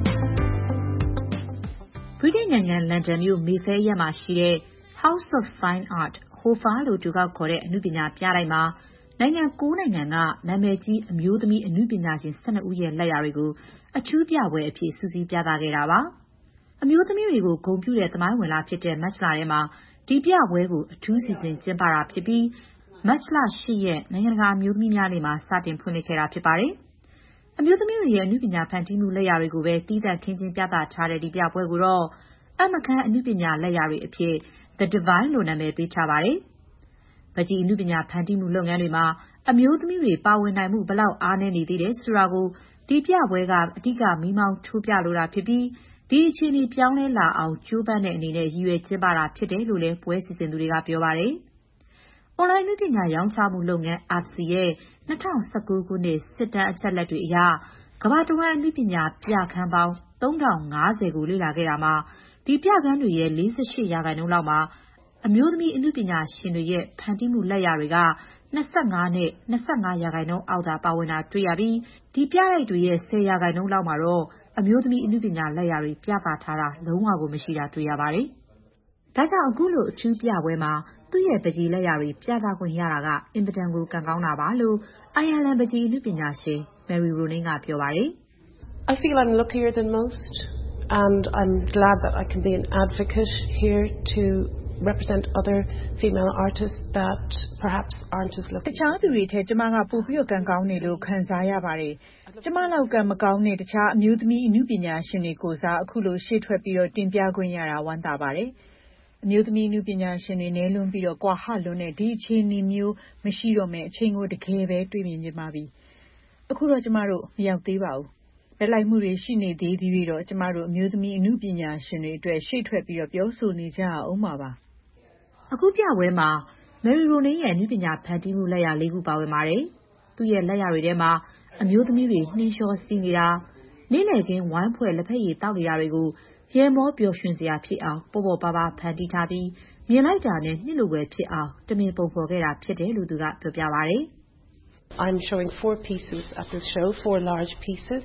ဗြိတိန်နိုင်ငံလန်ဒန်မြို့မေဖဲရပ်မှာရှိတဲ့ House of Fine Art ဟိုဖာလို့တူကောက်ခေါ်တဲ့အနုပညာပြတိုက်မှာနိုင်ငံ၉နိုင်ငံကနာမည်ကြီးအမျိုးသမီးအနုပညာရှင်၁၂ဦးရဲ့လက်ရာတွေကိုအထူးပြပွဲအဖြစ်စုစည်းပြသခဲ့တာပါ။အမျိုးသမီးတွေကိုဂုဏ်ပြုတဲ့သမိုင်းဝင်လဖြစ်တဲ့မတ်လထဲမှာဒီပြပွဲကိုအထူးစီစဉ်ကျင်းပတာဖြစ်ပြီးမတ်လ၈ရက်နိုင်ငံတကာအမျိုးသမီးများနေ့မှာစတင်ဖွင့်လှစ်ခဲ့တာဖြစ်ပါတယ်။အမျိုးသမီးတွေရဲ့အနုပညာဖန်တီးမှုလက်ရာတွေကိုပဲတည်တံ့ခင်းကျင်းပြသထားတဲ့ဒီပြပွဲကိုတော့အမခန်းအနုပညာလက်ရာတွေအဖြစ် The Divine လို့နာမည်ပေးထားပါတယ်။ပန်းချီအနုပညာဖန်တီးမှုလုပ်ငန်းတွေမှာအမျိုးသမီးတွေပါဝင်နိုင်မှုဘယ်လောက်အားနည်းနေသေးတယ်ဆိုတာကိုဒီပြပွဲကအဓိကမီးမောင်းထိုးပြလိုတာဖြစ်ပြီးဒီအခြေအနေပြောင်းလဲလာအောင်ကြိုးပမ်းတဲ့အနေနဲ့ရည်ရွယ်ကျင်းပတာဖြစ်တယ်လို့လည်းပွဲစီစဉ်သူတွေကပြောပါတယ်။ အွန်လိုင်းနည်းပညာရောင်းချမှုလုပ်ငန်း Artsy ရဲ့၂၀၁၉ခုနှစ်စစ်တမ်းအချက်အလက်တွေအရကမ္ဘာတဝန်းအနုပညာပြခန်းပေါင်းသုံးထောင်၅ဆယ်ကိုလေ့လာခဲ့တာမှာဒီပြခန်းတွေရဲ့၄၈ရာခိုင်နှုန်းလောက်မှာအမျိုးသမီးအနုပညာရှင်တွေရဲ့ဖန်တီးမှုလက်ရာတွေက၂၅နဲ့၂၅ရာခိုင်နှုန်းအောက်သာပါဝင်တာတွေ့ရပြီးဒီပြတိုက်တွေရဲ့၁၀ရာခိုင်နှုန်းလောက်မှာတော့အမျိုးသမီးအနုပညာလက်ရာတွေပြသထားတာလုံးဝကိုမရှိတာတွေ့ရပါတယ်။ဒါကြောင့်အခုလိုအထူးပြပွဲမှာသူ့ရဲ့ပန်းချီလက်ရာတွေပြသခွင့်ရတာကအင်မတန်ကိုကံကောင်းတာပါလို့အိုင်ယာလန်ပန်းချီအနုပညာရှင် Mary Roning ကပြောပါတယ်။ I feel I'm luckier than most and I'm glad that I can be an advocate here to represent other female artists that perhaps aren't as lucky. တခြားသူတွေထက်ကျမကပိုပြီးကံကောင်းတယ်လို့ခံစားရပါတယ်။ကျမလောက်ကံမကောင်းတဲ့တခြားအမျိုးသမီးအနုပညာရှင်တွေကိုစားအခုလိုရှေ့ထွက်ပြီးတော့တင်ပြခွင့်ရတာဝမ်းသာပါတယ်။အမျိုးသမီးအနုပညာရှင်တွေနဲလွန်းပြီးတော့ကွာဟလွန်းတဲ့ဒီအခြေအနေမျိုးမရှိတော့မယ်အချိန်ကိုတကယ်ပဲတွေ့မြင်နေပါပြီ။အခုတော့ကျမတို့မရောက်သေးပါဘူး။ဘယ်လိုက်မှုတွေရှိနေသေးသေးပြီးတော့ကျမတို့အမျိုးသမီးအနုပညာရှင်တွေအတွက်ရှေ့ထွက်ပြီးတော့ပြောဆိုနေကြအောင်ပါပါ။အခုပြပွဲမှာ Mary Roning ရဲ့အနုပညာဖန်တီးမှုလက်ရာလေးခုပါဝင်ပါတယ်။သူ့ရဲ့လက်ရာတွေထဲမှာအမျိုးသမီးတွေနှင်းလျှောစီးနေတာနေ့လည်ခင်းဝိုင်းဖွဲ့လက်ဖက်ရည်တောက်နေတာတွေကိုရဲမောပျော်ရွှင်စရာဖြစ်အောင်ပေါ့ပေါ့ပါးပါးဖန်တီးထားပြီးမြင်လိုက်တာနဲ့နှစ်လိုပဲဖြစ်အောင်တမင်ပုံဖော်ခဲ့တာဖြစ်တယ်လို့သူကပြောပြပါတယ်။ I'm showing four pieces at this show, four large pieces.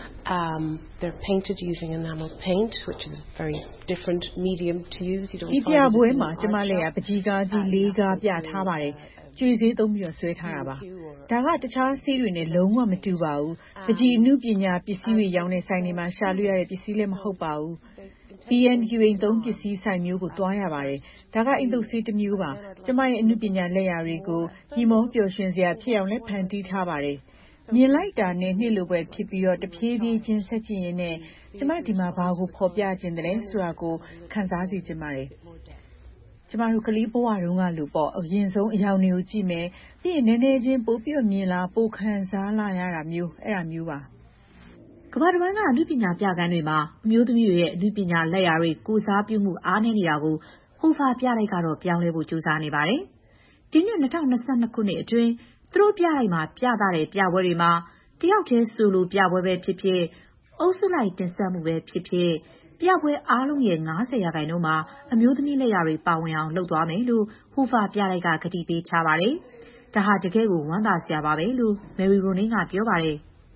Um, they're painted using enamel paint, which is a very different medium to use. You don't find it in the art shop. ဒီပြပွဲမှာကျမလည်းပကြီးကားကြီးလေးကားပြထားပါတယ်။ကျွေးစေးသုံးပြီးတော့ဆွဲထားတာပါ။ဒါကတခြားဆေးတွေနဲ့လုံးဝမတူပါဘူး။ပကြီးအနုပညာပစ္စည်းတွေရောင်းတဲ့ဆိုင်တွေမှာရှာလို့ရတဲ့ပစ္စည်းလည်းမဟုတ်ပါဘူး။ ဘီ အန် ကျူ အိမ်သုံးပစ္စည်းဆိုင်မျိုးကိုသွားရပါတယ်။ဒါကအိမ်သုံးဆေးတစ်မျိုးပါ။ကျမရဲ့အနုပညာလက်ရာတွေကိုညီမောပျော်ရွှင်စရာဖြစ်အောင်လည်းဖန်တီးထားပါတယ်။မြင်လိုက်တာနဲ့နှစ်လိုပဲဖြစ်ပြီးတော့တဖြည်းဖြည်းချင်းဆက်ကြည့်ရင်နဲ့ကျမဒီမှာဘာကိုဖော်ပြခြင်းတလဲဆိုတာကိုခံစားစေချင်ပါတယ်။ကျမတို့ကလေးဘဝတုန်းကလိုပေါ့အရင်ဆုံးအရောင်တွေကိုကြည့်မယ်ပြီးရင်နည်းနည်းချင်းပိုပြီးမြင်လာပိုခံစားလာရတာမျိုးအဲ့ဒါမျိုးပါကမ္ဘာတစ်ဝန်းကအနုပညာပြခန်းတွေမှာအမျိုးသမီးတွေရဲ့အနုပညာလက်ရာတွေကိုစားပြုမှုအားနည်းနေတာကိုဟိုဖာပြလိုက်ကတော့ပြောင်းလဲဖို့ကြိုးစားနေပါတယ်ဒီနှစ်၂၀၂၂ခုနှစ်အတွင်းသူတို့ပြလိုက်မှာပြသတဲ့ပြပွဲတွေမှာတယောက်တည်းဆိုလိုပြပွဲပဲဖြစ်ဖြစ်အုပ်စုလိုက်တင်ဆက်မှုပဲဖြစ်ဖြစ်ပြပွဲအားလုံးရဲ့၅၀ရာခိုင်နှုန်းမှာအမျိုးသမီးလက်ရာတွေပါဝင်အောင်လုပ်သွားမယ်လို့ဟိုဖာပြလိုက်ကကတိပေးထားပါတယ်ဒါဟာတကယ်ကိုဝမ်းသာစရာပါပဲလို့ Mary Ronin ကပြောပါတယ်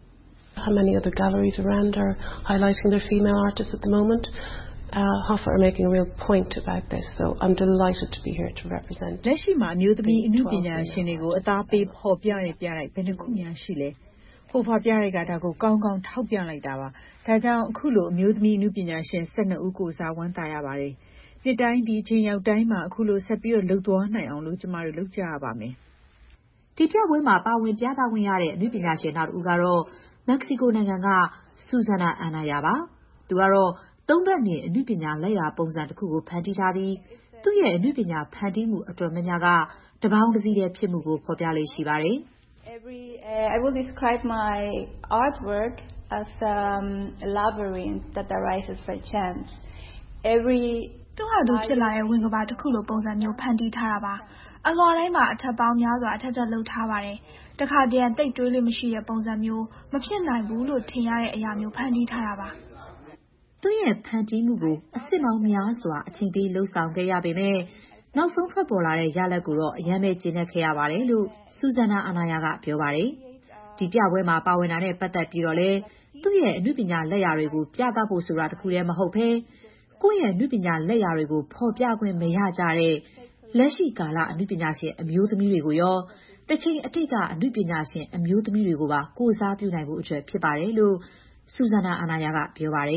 How many other galleries around are highlighting their female artists at the moment? Uh, Hoffa are making a real point about this, so I'm delighted to be here to represent. လက်ရှိမှာအမျိုးသမီးအနုပညာရှင်တွေကိုအသားပေးဖော်ပြရပြလိုက်ဘယ်နှခုများရှိလဲဟိုဖာပြလိုက်ကဒါကိုကောင်းကောင်းထောက်ပြလိုက်တာပါဒါကြောင့်အခုလိုအမျိုးသမီးအနုပညာရှင်၁၂ဦးကိုစားဝမ်းသာရပါတယ်နှစ်တိုင်းဒီချိန်ရောက်တိုင်းမှာအခုလိုဆက်ပြီးတော့လှုပ်သွားနိုင်အောင်လို့ကျမတို့လုပ်ကြရပါမယ်ဒီပြပွဲမှာပါဝင်ပြသဝင်ရတဲ့အနုပညာရှင်နောက်တစ်ဦးကတော့မက္ကဆီကိုနိုင်ငံကဆူဇာနာအန်နာယာပါသူကတော့သုံးဘက်မြင်အနုပညာလက်ရာပုံစံတစ်ခုကိုဖန်တီးထားပြီးသူ့ရဲ့အနုပညာဖန်တီးမှုအတော်များများကတပေါင်းတစ်စီးတည်းဖြစ်မှုကိုဖော်ပြလေးရှိပါတယ် Every uh, I will describe my artwork as um, a labyrinth that arises by chance. Every သူဟာသူဖြစ်လာတဲ့ဝင်ကဘာတစ်ခုလိုပုံစံမျိုးဖန်တီးထားတာပါအလွာတိုင်းမှာအထက်ပေါင်းများစွာအထက်ထက်လှုပ်ထားပါတယ်တခါတည်းတိတ်တွေးလို့မရှိတဲ့ပုံစံမျိုးမဖြစ်နိုင်ဘူးလို့ထင်ရတဲ့အရာမျိုးဖန်တီးထားတာပါသူ့ရဲ့ဖန်တီးမှုကိုအစစ်မောင်းများစွာအချိန်ပေးလှုပ်ဆောင်ခဲ့ရပေမဲ့နောက်ဆုံးထွက်ပေါ်လာတဲ့ရလဒ်ကိုတော့အယမ်းပဲကျဉ်းနေခဲ့ရပါတယ်လို့ဆူဇာနာအာနာယာကပြောပါတယ်ဒီပြပွဲမှာပါဝင်တာနဲ့ပတ်သက်ပြီးတော့လေသူ့ရဲ့အနုပညာလက်ရာတွေကိုပြသဖို့ဆိုတာတခုတည်းမဟုတ်ဘဲကိုယ့်ရဲ့အနုပညာလက်ရာတွေကိုဖော်ပြခွင့်မရကြတဲ့လက်ရှိကာလအနုပညာရှင်အမျိုးသမီးတွေကိုရောတစ်ချိန်အတိတ်ကအနုပညာရှင်အမျိုးသမီးတွေကိုပါကိုယ်စားပြုနိုင်ဖို့အတွက်ဖြစ်ပါတယ်လို့ဆူဇာနာအာနာယာကပြောပါတယ်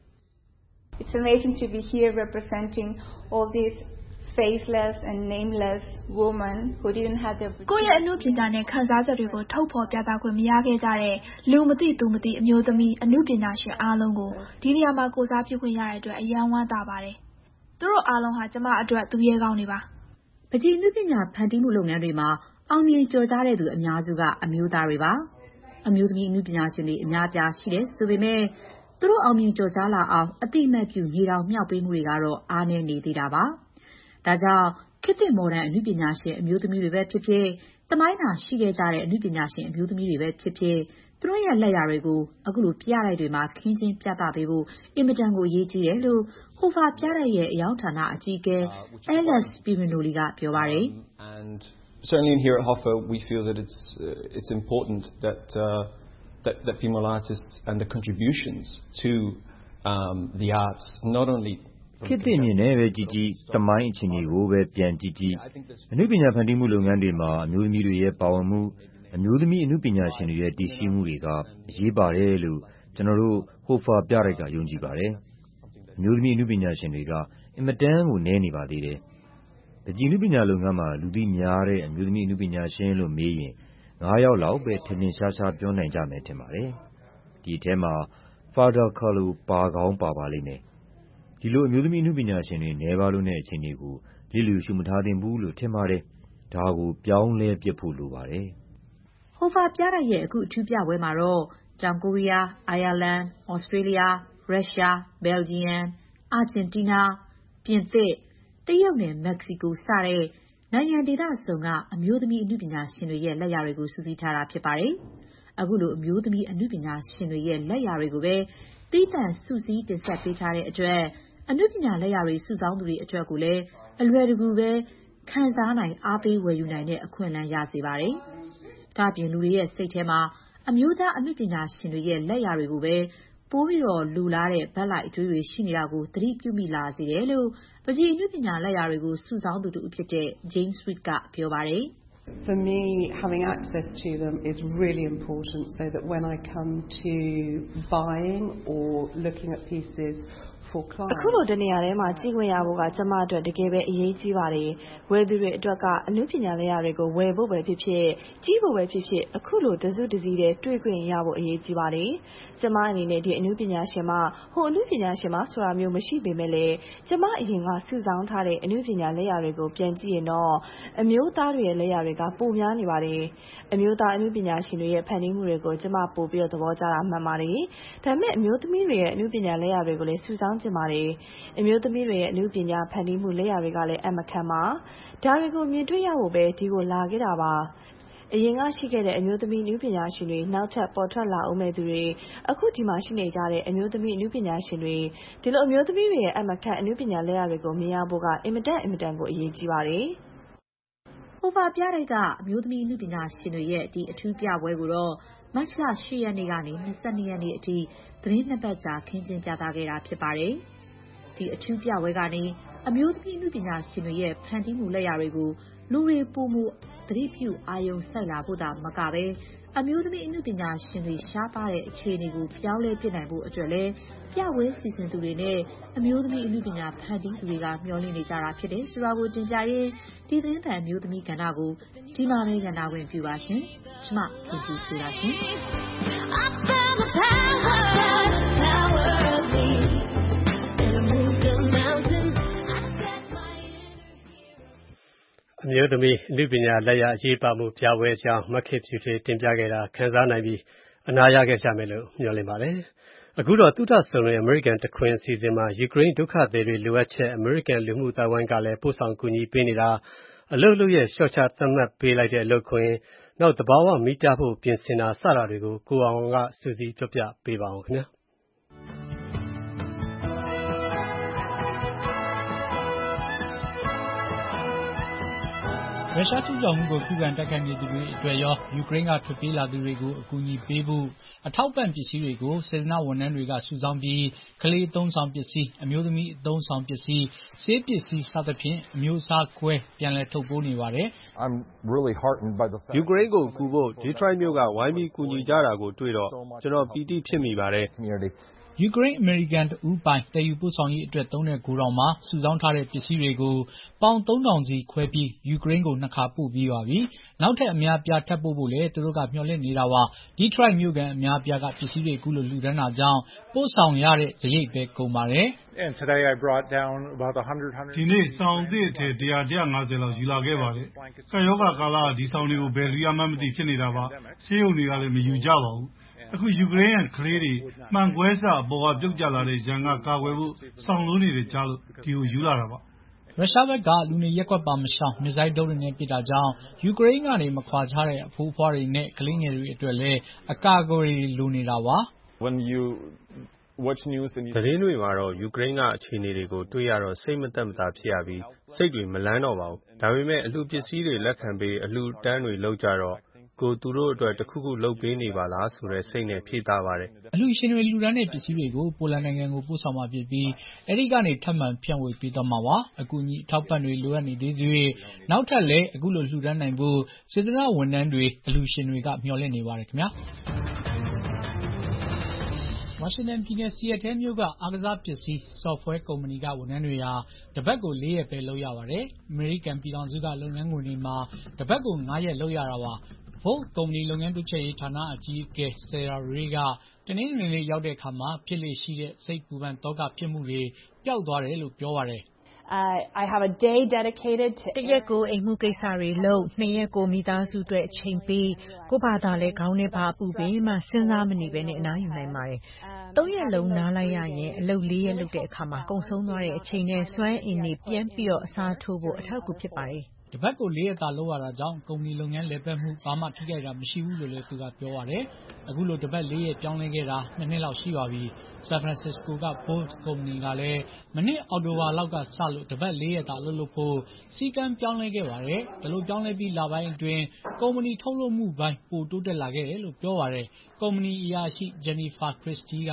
It's amazing to be here representing all these faceless and nameless women who didn't have the opportunity ကိုယ့်ရဲ့အနုပညာနဲ့ခံစားချက်တွေကိုထုတ်ဖော်ပြသခွင့်မရခဲ့ကြတဲ့လူမသိသူမသိအမျိုးသမီးအနုပညာရှင်အားလုံးကိုဒီနေရာမှာကိုစားပြုခွင့်ရတဲ့အတွက်အယံဝမ်းသာပါတယ်သူတို့အားလုံးဟာကျမအတွက်သူရဲကောင်းတွေပါပကြီးအနုပညာဖန်တီးမှုလုပ်ငန်းတွေမှာအောင်မြင်ကျော်ကြားတဲ့သူအများစုကအမျိုးသားတွေပါအမျိုးသမီးအနုပညာရှင်တွေအများပြားရှိတယ်ဆိုပေမဲ့သူတို့အောင်မြင်ကျော်ကြားလာအောင်အတိအမှတ်ပြုညီတော်မြောက်ပေးမှုတွေကတော့အားနည်းနေသေးတာပါဒါကြောင့်ခေတ်သစ်မော်ဒန်အနုပညာရှင်အမျိုးသမီးတွေပဲဖြစ်ဖြစ်တမိုင်းနာရှိခဲ့ကြတဲ့အနုပညာရှင်အမျိုးသမီးတွေပဲဖြစ်ဖြစ်သူတို့ရဲ့လက်ရာတွေကိုအခုလိုပြလိုက်တွေမှာခင်းချင်းပြသပေးဖို့အင်မတန်ကိုအရေးကြီးတယ်လို့ဟိုဖာပြလိုက်ရဲ့အယောင်ဌာနအကြီးအကဲ Alex Pirinoli ကပြောပါတယ် And certainly in here at Hoffa we feel that it's uh, it's important that uh, that that female artists and the contributions to um, the arts not only ခေတ်သစ်မြင်နဲ့ပဲကြည်ကြည်တမိုင်းအခြေအနေကိုပဲပြန်ကြည့်ကြည့်အနုပညာဖန်တီးမှုလုပ်ငန်းတွေမှာအမျိုးသမီးတွေရဲ့ပါဝင်မှုအမျိုးသမီးအနုပညာရှင်တွေရဲ့တည်ရှိမှုတွေကအရေးပါတယ်လို့ကျွန်တော်တို့ဟိုဖာပြလိုက်ကယုံကြည်ပါတယ်အမျိုးသမီးအနုပညာရှင်တွေကအင်မတန်ကိုနည်းနေပါသေးတယ်။ဒီအနုပညာလုပ်ငန်းမှာလူသိများတဲ့အမျိုးသမီးအနုပညာရှင်လို့မေးရင်ငါးယောက်လောက်ပဲထင်ထင်ရှားရှားပြောနိုင်ကြမယ်ထင်ပါတယ်။ဒီအထဲမှာ Frida Kahlo ပါကောင်းပါပါလိမ့်မယ်။ဒီလိုအမျိုးသမီးအနုပညာရှင်တွေနည်းပါးလို့တဲ့အခြေအနေကိုလျစ်လျူရှုမထားသင့်ဘူးလို့ထင်ပါတယ်။ဒါကိုပြောင်းလဲပစ်ဖို့လိုပါတယ်။ဟိုဖာပြတဲ့ရဲ့အခုအထူးပြပွဲမှာတော့တောင်ကိုရီးယား၊အိုင်ယာလန်၊ဩစတြေးလျ၊ရုရှား၊ဘယ်လ်ဂျီယံ၊အာဂျင်တီးနား၊ပြင်သစ်၊တရုတ်နဲ့မက္ကဆီကိုစတဲ့နိုင်ငံဒေသစုံကအမျိုးသမီးအနုပညာရှင်တွေရဲ့လက်ရာတွေကိုစုစည်းထားတာဖြစ်ပါတယ်။အခုလိုအမျိုးသမီးအနုပညာရှင်တွေရဲ့လက်ရာတွေကိုပဲသီးသန့်စုစည်းတင်ဆက်ပေးထားတဲ့အတွက်အနုပညာလက်ရာတွေစုဆောင်းသူတွေအတွက်ကိုလည်းအလွယ်တကူပဲခံစားနိုင်အားပေးဝယ်ယူနိုင်တဲ့အခွင့်အလမ်းရစေပါတယ်။ဒါ့အပြင်လူတွေရဲ့စိတ်ထဲမှာအမျိုးသားအနုပညာရှင်တွေရဲ့လက်ရာတွေကိုပဲပိုပြီးတော့လူလားတဲ့ဘက်လိုက်အတွေးတွေရှိနေတာကိုသတိပြုမိလာစေတယ်လို့ပကြီးအနုပညာလက်ရာတွေကိုစုဆောင်းသူတူဖြစ်တဲ့ Jane Sweet ကပြောပါတယ်။ For me, having access to them is really important so that when I come to buying or looking at pieces for clients. အခုလိုတနေရာထဲမှာကြည့်ခွင့်ရဖို့ကကျမအတွက်တကယ်ပဲအရေးကြီးပါတယ်။ဝယ်သူတွေအတွက်ကအနုပညာလက်ရာတွေကိုဝယ်ဖို့ပဲဖြစ်ဖြစ်ကြီးဖို့ပဲဖြစ်ဖြစ်အခုလိုတစုတစည်းတည်းတွေ့ခွင့်ရဖို့အရေးကြီးပါတယ်။ကျမအနေနဲ့ဒီအနုပညာရှင်မဟိုအနုပညာရှင်မဆိုတာမျိုးမရှိပေမဲ့လည်းကျမအရင်ကစုဆောင်းထားတဲ့အနုပညာလက်ရာတွေကိုပြန်ကြည့်ရင်တော့အမျိုးသားတွေရဲ့လက်ရာတွေကပိုများနေပါတယ်။အမျိုးသားအနုပညာရှင်တွေရဲ့ဖန်တီးမှုတွေကိုကျမပိုပြီးတော့သဘောကျတာမှန်ပါတယ်။ဒါပေမဲ့အမျိုးသမီးတွေရဲ့အနုပညာလက်ရာတွေကိုလည်းစုဆောင်းကြည့်ပါတယ်။အမျိုးသမီးတွေရဲ့အနုပညာဖန်တီးမှုလက်ရာတွေကလည်းအမခံပါ။ဒါတွေကိုမြင်တွေ့ရဖို့ပဲဒီကိုလာခဲ့တာပါ။အရင်ကရှိခဲ့တဲ့အမျိုးသမီးအနုပညာရှင်တွေနောက်ထပ်ပေါ်ထွက်လာအောင်မဲ့သူတွေအခုဒီမှာရှိနေကြတဲ့အမျိုးသမီးအနုပညာရှင်တွေဒီလိုအမျိုးသမီးတွေရဲ့အမခံအနုပညာလက်ရာတွေကိုမြင်ရဖို့ကအင်မတန်အင်မတန်ကိုအရေးကြီးပါတယ်။ Hoffa ပြတိုက်ကအမျိုးသမီးအနုပညာရှင်တွေရဲ့ဒီအထူးပြပွဲကိုတော့မတ်လ၈ရက်နေ့ကနေ၂၂ရက်နေ့အထိသတင်းနှစ်ပတ်ကြာခင်းကျင်းပြသခဲ့တာဖြစ်ပါတယ်။ဒီအထူးပြပွဲကနေအမျိုးသမီးအနုပညာရှင်တွေရဲ့ဖန်တီးမှုလက်ရာတွေကိုလူတွေပိုမိုသတိပြုအာရုံစိုက်လာဖို့သာမကဘဲအမျိုးသမီးအနုပညာရှင်တွေရှားပါတဲ့အခြေအနေကိုပြောင်းလဲပြနိုင်ဖို့အတွက်လည်းပြပွဲစီစဉ်သူတွေနဲ့အမျိုးသမီးအနုပညာဖန်တီးသူတွေကမျှော်လင့်နေကြတာဖြစ်တယ်ဆိုတာကိုတင်ပြရင်းဒီသတင်းပန်အမျိုးသမီးကဏ္ဍကိုဒီမှာပဲရန်နာဝင်ပြပါရှင်။ကျွန်မခင်ဗျူဆိုတာရှင်။အမျိုးသမီးအနုပညာလက်ရာအရေးပါမှုပြပွဲအကြောင်းမခင်ဖြူထွေးတင်ပြခဲ့တာခန်းစားနိုင်ပြီးအနာရခဲ့ကြမယ်လို့မျှော်လင့်ပါတယ်။အခုတော့သုတဆုံတဲ့ American တခွင်အစီအစဉ်မှာယူကရိန်းဒုက္ခသည်တွေလိုအပ်ချက် American လူမှုအသိုင်းအဝိုင်းကလည်းပို့ဆောင်ကူညီပေးနေတာအလုပ်လုပ်ရဲ့လျှော့ချသတ်မှတ်ပေးလိုက်တဲ့အလုပ်ခွင်နောက်သဘာဝမီးတားဖို့ပြင်ဆင်တာစတာတွေကိုကိုအောင်ကစူးစီးပြောပြပေးပါအောင်ခင်ဗျာ။ရုရှားကျူးကျော်မှုကိုခုခံတိုက်ခိုက်နေသူတွေအတွက်ရောယူကရိန်းကထွက်ပြေးလာသူတွေကိုအကူအညီပေးဖို့အထောက်ပံ့ပစ္စည်းတွေကိုစေတနာဝန်ထမ်းတွေကစုဆောင်းပြီးကလေးအသုံးဆောင်ပစ္စည်းအမျိုးသမီးအသုံးဆောင်ပစ္စည်းဆေးပစ္စည်းစသဖြင့်အမျိုးအစားခွဲပြန်လည်ထုတ်ပိုးနေပါတယ်။ I'm really heartened by the fact ယူကရိန်းကိုကူဖို့ Detroit မြို့ကဝိုင်းပြီးကူညီကြတာကိုတွေ့တော့ကျွန်တော်ပီတိဖြစ်မိပါတယ်။ယူကရိန်းအမေရိကန်တဦးပိုင်တည်ယူပို့ဆောင်ရေးအတွက်သုံးတဲ့ဂိုဒေါင်မှာစုဆောင်းထားတဲ့ပစ္စည်းတွေကိုပေါင်သုံးထောင်စီခွဲပြီးယူကရိန်းကိုနှစ်ခါပို့ပြီးပါပြီ။နောက်ထပ်အများပြားထပ်ပို့ဖို့လည်းသူတို့ကမျှော်လင့်နေတာပါ။ Detroit မြို့ကန်အများပြားကပစ္စည်းတွေအခုလိုလှူဒန်းတာကြောင့်ပို့ဆောင်ရတဲ့စရိတ်ပဲကုန်ပါတယ်။ And today I brought down about one hundred ဒီနေ့စောင်သစ်အထည်one hundred one fiftyလောက်ယူလာခဲ့ပါတယ်။ကယောဂကာလဒီစောင်တွေကိုဘယ်လူရမှန်းမသိဖြစ်နေတာပါ။ဆေးရုံတွေကလည်းမယူကြပါဘူး။အခုယူကရိန်းကကလေးတွေမှန်ကွဲစအပေါ်ကပြုတ်ကျလာတဲ့ရန်ကကာကွယ်ဖို့စောင်လုံးတွေကြားလို့ဒီကိုယူလာတာပါ။ရုရှားဘက်ကလူနေရက်ကွက်ပါမရှောင်မစ်ဇိုင်းဒုံးတွေနဲ့ပစ်တာကြောင့်ယူကရိန်းကနေမခွာခြားတဲ့အဖိုးအဖွားတွေနဲ့ကလေးငယ်တွေအတွက်လည်းအကာအကွယ်တွေလိုနေတာပါ။ When you watch news သတင်းတွေမှာတော့ယူကရိန်းကအခြေအနေတွေကိုတွေ့ရတော့စိတ်မသက်မသာဖြစ်ရပြီးစိတ်တွေမလန်းတော့ပါဘူး။ဒါပေမဲ့အလှပစ္စည်းတွေလက်ခံပေးအလှတန်းတွေလောက်ကြတော့ကိုသူတို့အတွက်တခုခုလုပ်ပေးနေပါလားဆိုတဲ့စိတ်နဲ့ဖြည့်သားပါတယ်။အလှရှင်တွေလှူဒန်းတဲ့ပစ္စည်းတွေကိုပိုလန်နိုင်ငံကိုပို့ဆောင်မှာဖြစ်ပြီးအဲဒီကနေထပ်မံဖြန့်ဝေပေးသွားမှာပါ။အကူအညီအထောက်ပံ့တွေလိုအပ်နေသေးသေးနောက်ထပ်လည်းအခုလိုလှူဒန်းနိုင်ဖို့စေတနာဝန်ထမ်းတွေအလှရှင်တွေကမျှော်လင့်နေပါတယ်ခင်ဗျာ။ဝါရှင်တန်ပြည်နယ်စီယက်တဲမြို့ကအားကစားပစ္စည်းဆော့ဖ်ဝဲကုမ္ပဏီကဝန်ထမ်းတွေဟာတပတ်ကိုလေးရက်ပဲလုပ်ရပါတယ်။အမေရိကန်ပြည်ထောင်စုကလုပ်ငန်းခွင်တွေမှာတပတ်ကိုငါးရက်လုပ်ရတာပါ။ Volt ကုမ္ပဏီလုပ်ငန်းတိုးချဲ့ရေးဌာနအကြီးအကဲ Sarah Ray ကတနင်္ဂနွေနေ့ရောက်တဲ့အခါမှာဖြစ်လေရှိတဲ့စိတ်ပူပန်သောကဖြစ်မှုတွေပျောက်သွားတယ်လို့ပြောပါတယ် I have a day dedicated to တရက်ကိုအိမ်မှုကိစ္စတွေလုပ်နှစ်ရက်ကိုမိသားစုအတွက်အချိန်ပေးကိုယ့်ဘာသာလဲခေါင်းထဲဘာပူပေးမှစဉ်းစားမနေဘဲနဲ့အနားယူနိုင်ပါတယ်။သုံးရက်လုံးနားလိုက်ရရင်အလုပ်လေးရက်လုပ်တဲ့အခါမှာကုန်ဆုံးသွားတဲ့အချိန်နဲ့စွမ်းအင်တွေပြန်ပြီးတော့အစားထိုးဖို့အထောက်အကူဖြစ်ပါတယ်။တပတ်ကိုလေးရက်သာလုပ်ရတာကြောင့်ကုမ္ပဏီလုပ်ငန်းလည်ပတ်မှုဘာမှထိခိုက်တာမရှိဘူးလို့လည်းသူကပြောပါတယ်။အခုလိုတပတ်လေးရက်ပြောင်းလဲခဲ့တာနှစ်နှစ်လောက်ရှိပါပြီ။ San Francisco က Volt ကုမ္ပဏီကလည်းမနှစ်အောက်တိုဘာလောက်ကစလို့တပတ်လေးရက်သာလုပ်လို့ဖို့စီကံပြောင်းလဲခဲ့ပါတယ်။ဒါလိုပြောင်းလဲပြီးလပိုင်းအတွင်းကုမ္ပဏီထုတ်လုပ်မှုပိုင်းပိုတိုးတက်လာခဲ့တယ်လို့ပြောပါတယ်။ကုမ္ပဏီအရာရှိ Jennifer Christie က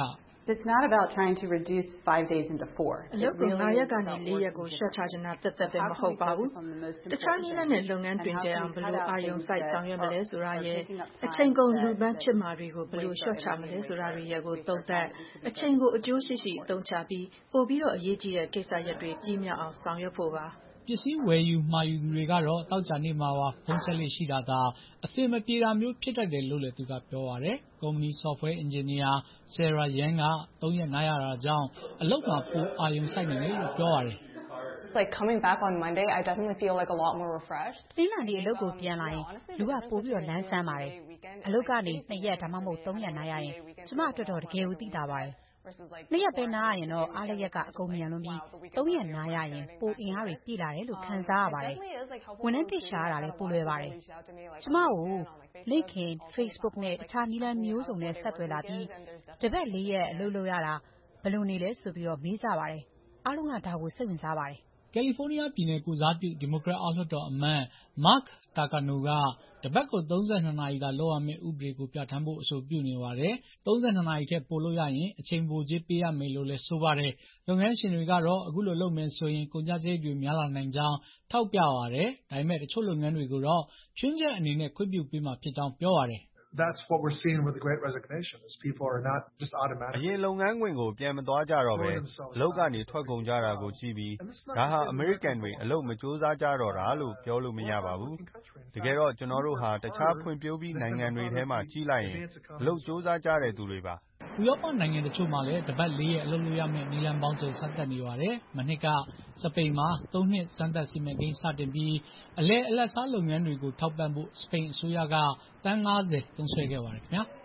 It's not about trying to reduce five days into four. အလုပ်ကို၅ရက်ကနေ၄ရက်ကိုရှော့ချချင်တာသက်သက်ပဲမဟုတ်ပါဘူး။တခြားနည်းလမ်းနဲ့လုပ်ငန်းတွင်ကျအောင်ဘယ်လိုအာရုံစိုက်ဆောင်ရွက်မလဲဆိုတာရဲ့အချိန်ကုန်လူပန်းဖြစ်မှာတွေကိုဘယ်လိုရှော့ချမလဲဆိုတာတွေရဲ့ကိုသုံးသပ်အချိန်ကိုအကျိုးရှိရှိအသုံးချပြီးပို့ပြီးတော့အရေးကြီးတဲ့ကိစ္စရပ်တွေပြည့်မြောက်အောင်ဆောင်ရွက်ဖို့ပါ။ပစ္စည်းဝယ်ယူမှာယူသူတွေကတော့တောက်ကြနေမှာပါဖုန်းဆက်လေးရှိတာသာအစင်မပြေတာမျိုးဖြစ်တတ်တယ်လို့လည်းသူကပြောပါတယ်။ကုမ္ပဏီ software engineer Sarah Yang ကသုံးရက်နားရတာကြောင့်အလုပ်မှာပိုအာရုံစိုက်နေတယ်လို့ပြောပါတယ်။ Like coming back on Monday, I definitely feel like a lot more refreshed. ဒီလနေ့အလုပ်ကိုပြန်လာရင်လူကပို့ပြီးတော့လမ်းဆန်းပါတယ်။အလုပ်ကနေနှစ်ရက်ဒါမှမဟုတ်သုံးရက်နားရရင်ကျမအတွက်တော့တကယ်ကိုသိတာပါတယ်။နှစ်ရက်ပဲနားရရင်တော့အားလျက်ကအကုန်မြန်လွန်ပြီးသုံးရက်နားရရင်ပိုအင်အားတွေပြည့်လာတယ်လို့ခံစားရပါတယ်။ဝန်ထမ်းတိရှာရတာလည်းပိုလွယ်ပါတယ်။ကျမကို LinkedIn, Facebook နဲ့အခြားနည်းလမ်းမျိုးစုံနဲ့ဆက်သွယ်လာပြီးတပတ်လေးရက်အလုပ်လုပ်ရတာဘယ်လိုနေလဲဆိုပြီးတော့မေးကြပါတယ်။အားလုံးကဒါကိုစိတ်ဝင်စားပါတယ်။ကယ်လီဖိုးနီးယားပြည်နယ်ကိုစားပြုဒီမိုကရက်အောက်လွှတ်တော်အမတ် Mark Takano ကတပတ်ကိုသုံးဆယ်နှစ်နာရီသာလုပ်ရမယ့်ဥပဒေကိုပြဋ္ဌာန်းဖို့အဆိုပြုနေပါတယ်။သုံးဆယ်နှစ်နာရီထက်ပိုလို့ရရင်အချိန်ပိုကြေးပေးရမယ်လို့လည်းဆိုပါတယ်။လုပ်ငန်းရှင်တွေကတော့အခုလိုလုပ်မယ်ဆိုရင်ကုန်ကျစရိတ်တွေများလာနိုင်ကြောင်းထောက်ပြပါတယ်။ဒါပေမဲ့တချို့လုပ်ငန်းတွေကိုတော့ချွင်းချက်အနေနဲ့ခွင့်ပြုပေးမှာဖြစ်ကြောင်းပြောပါတယ်။ That's what we're seeing with the Great Resignation. Is people are not just automatic. အရင်လုပ်ငန်းခွင်ကိုပြန်မသွားကြတော့ပဲအလုပ်ကနေထွက်ကုန်ကြတာကိုကြည့်ပြီးဒါဟာအမေရိကန်တွေအလုပ်မကြိုးစားကြတော့တာလို့ပြောလို့မရပါဘူး။တကယ်တော့ကျွန်တော်တို့ဟာတခြားဖွံ့ဖြိုးပြီးနိုင်ငံတွေထဲမှာကြည့်လိုက်ရင်အလုပ်ကြိုးစားကြတဲ့သူတွေပါ။ဥရောပနိုင်ငံတချို့မှာလည်းတပတ်လေးရက်အလုပ်လုပ်ရမယ့်နည်းလမ်းပေါင်းစုံစမ်းသပ်နေပါတယ်။မနှစ်ကစပိန်မှာသုံးနှစ်စမ်းသပ်စီမံကိန်းစတင်ပြီးအလဲအလတ်စားလုပ်ငန်းတွေကိုထောက်ပံ့ဖို့စပိန်အစိုးရကတန်း၅၀သုံးစွဲခဲ့ပါတယ်ခင်ဗျာ။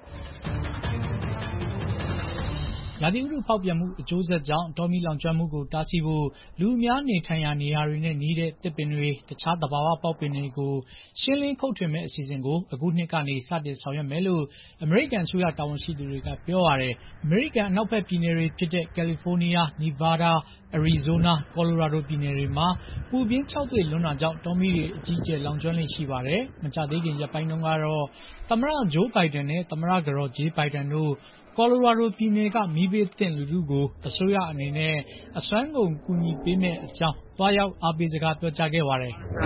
ရာသီဥတုဖောက်ပြန်မှုအကျိုးဆက်ကြောင့်တောမီးလောင်ကျွမ်းမှုကိုတားဆီးဖို့လူအများနေထိုင်ရာနေရာတွေနဲ့နီးတဲ့သစ်ပင်တွေတခြားသဘာဝပေါက်ပင်တွေကိုရှင်းလင်းခုတ်ထွင်မဲ့အစီအစဉ်ကိုအခုနှစ်ကနေစတင်ဆောင်ရွက်မယ်လို့အမေရိကန်အစိုးရတာဝန်ရှိသူတွေကပြောပါတယ်။အမေရိကန်အနောက်ဘက်ပြည်နယ်တွေဖြစ်တဲ့ကယ်လီဖိုးနီးယား၊နီဗားဒါး၊အရီဇိုနာ၊ကော်လိုရာဒိုပြည်နယ်တွေမှာပူပြင်းခြောက်သွေ့လွန်းတာကြောင့်တောမီးတွေအကြီးအကျယ်လောင်ကျွမ်းလေ့ရှိပါတယ်။မကြာသေးခင်ရက်ပိုင်းတုန်းကတော့သမ္မတဂျိုးဘိုင်ဒန်နဲ့သမ္မတကတော်ဂျေးဘိုင်ဒန်တို့ကော်လိုရာဒိုပြည်နယ်ကမီးဘေးသင့်လူထုကိုအစိုးရအနေနဲ့အစွမ်းကုန်ကူညီပေးမယ့်အကြောင်းတွားရောက်အားပေးစကားပြောကြားခဲ့ပါတယ်။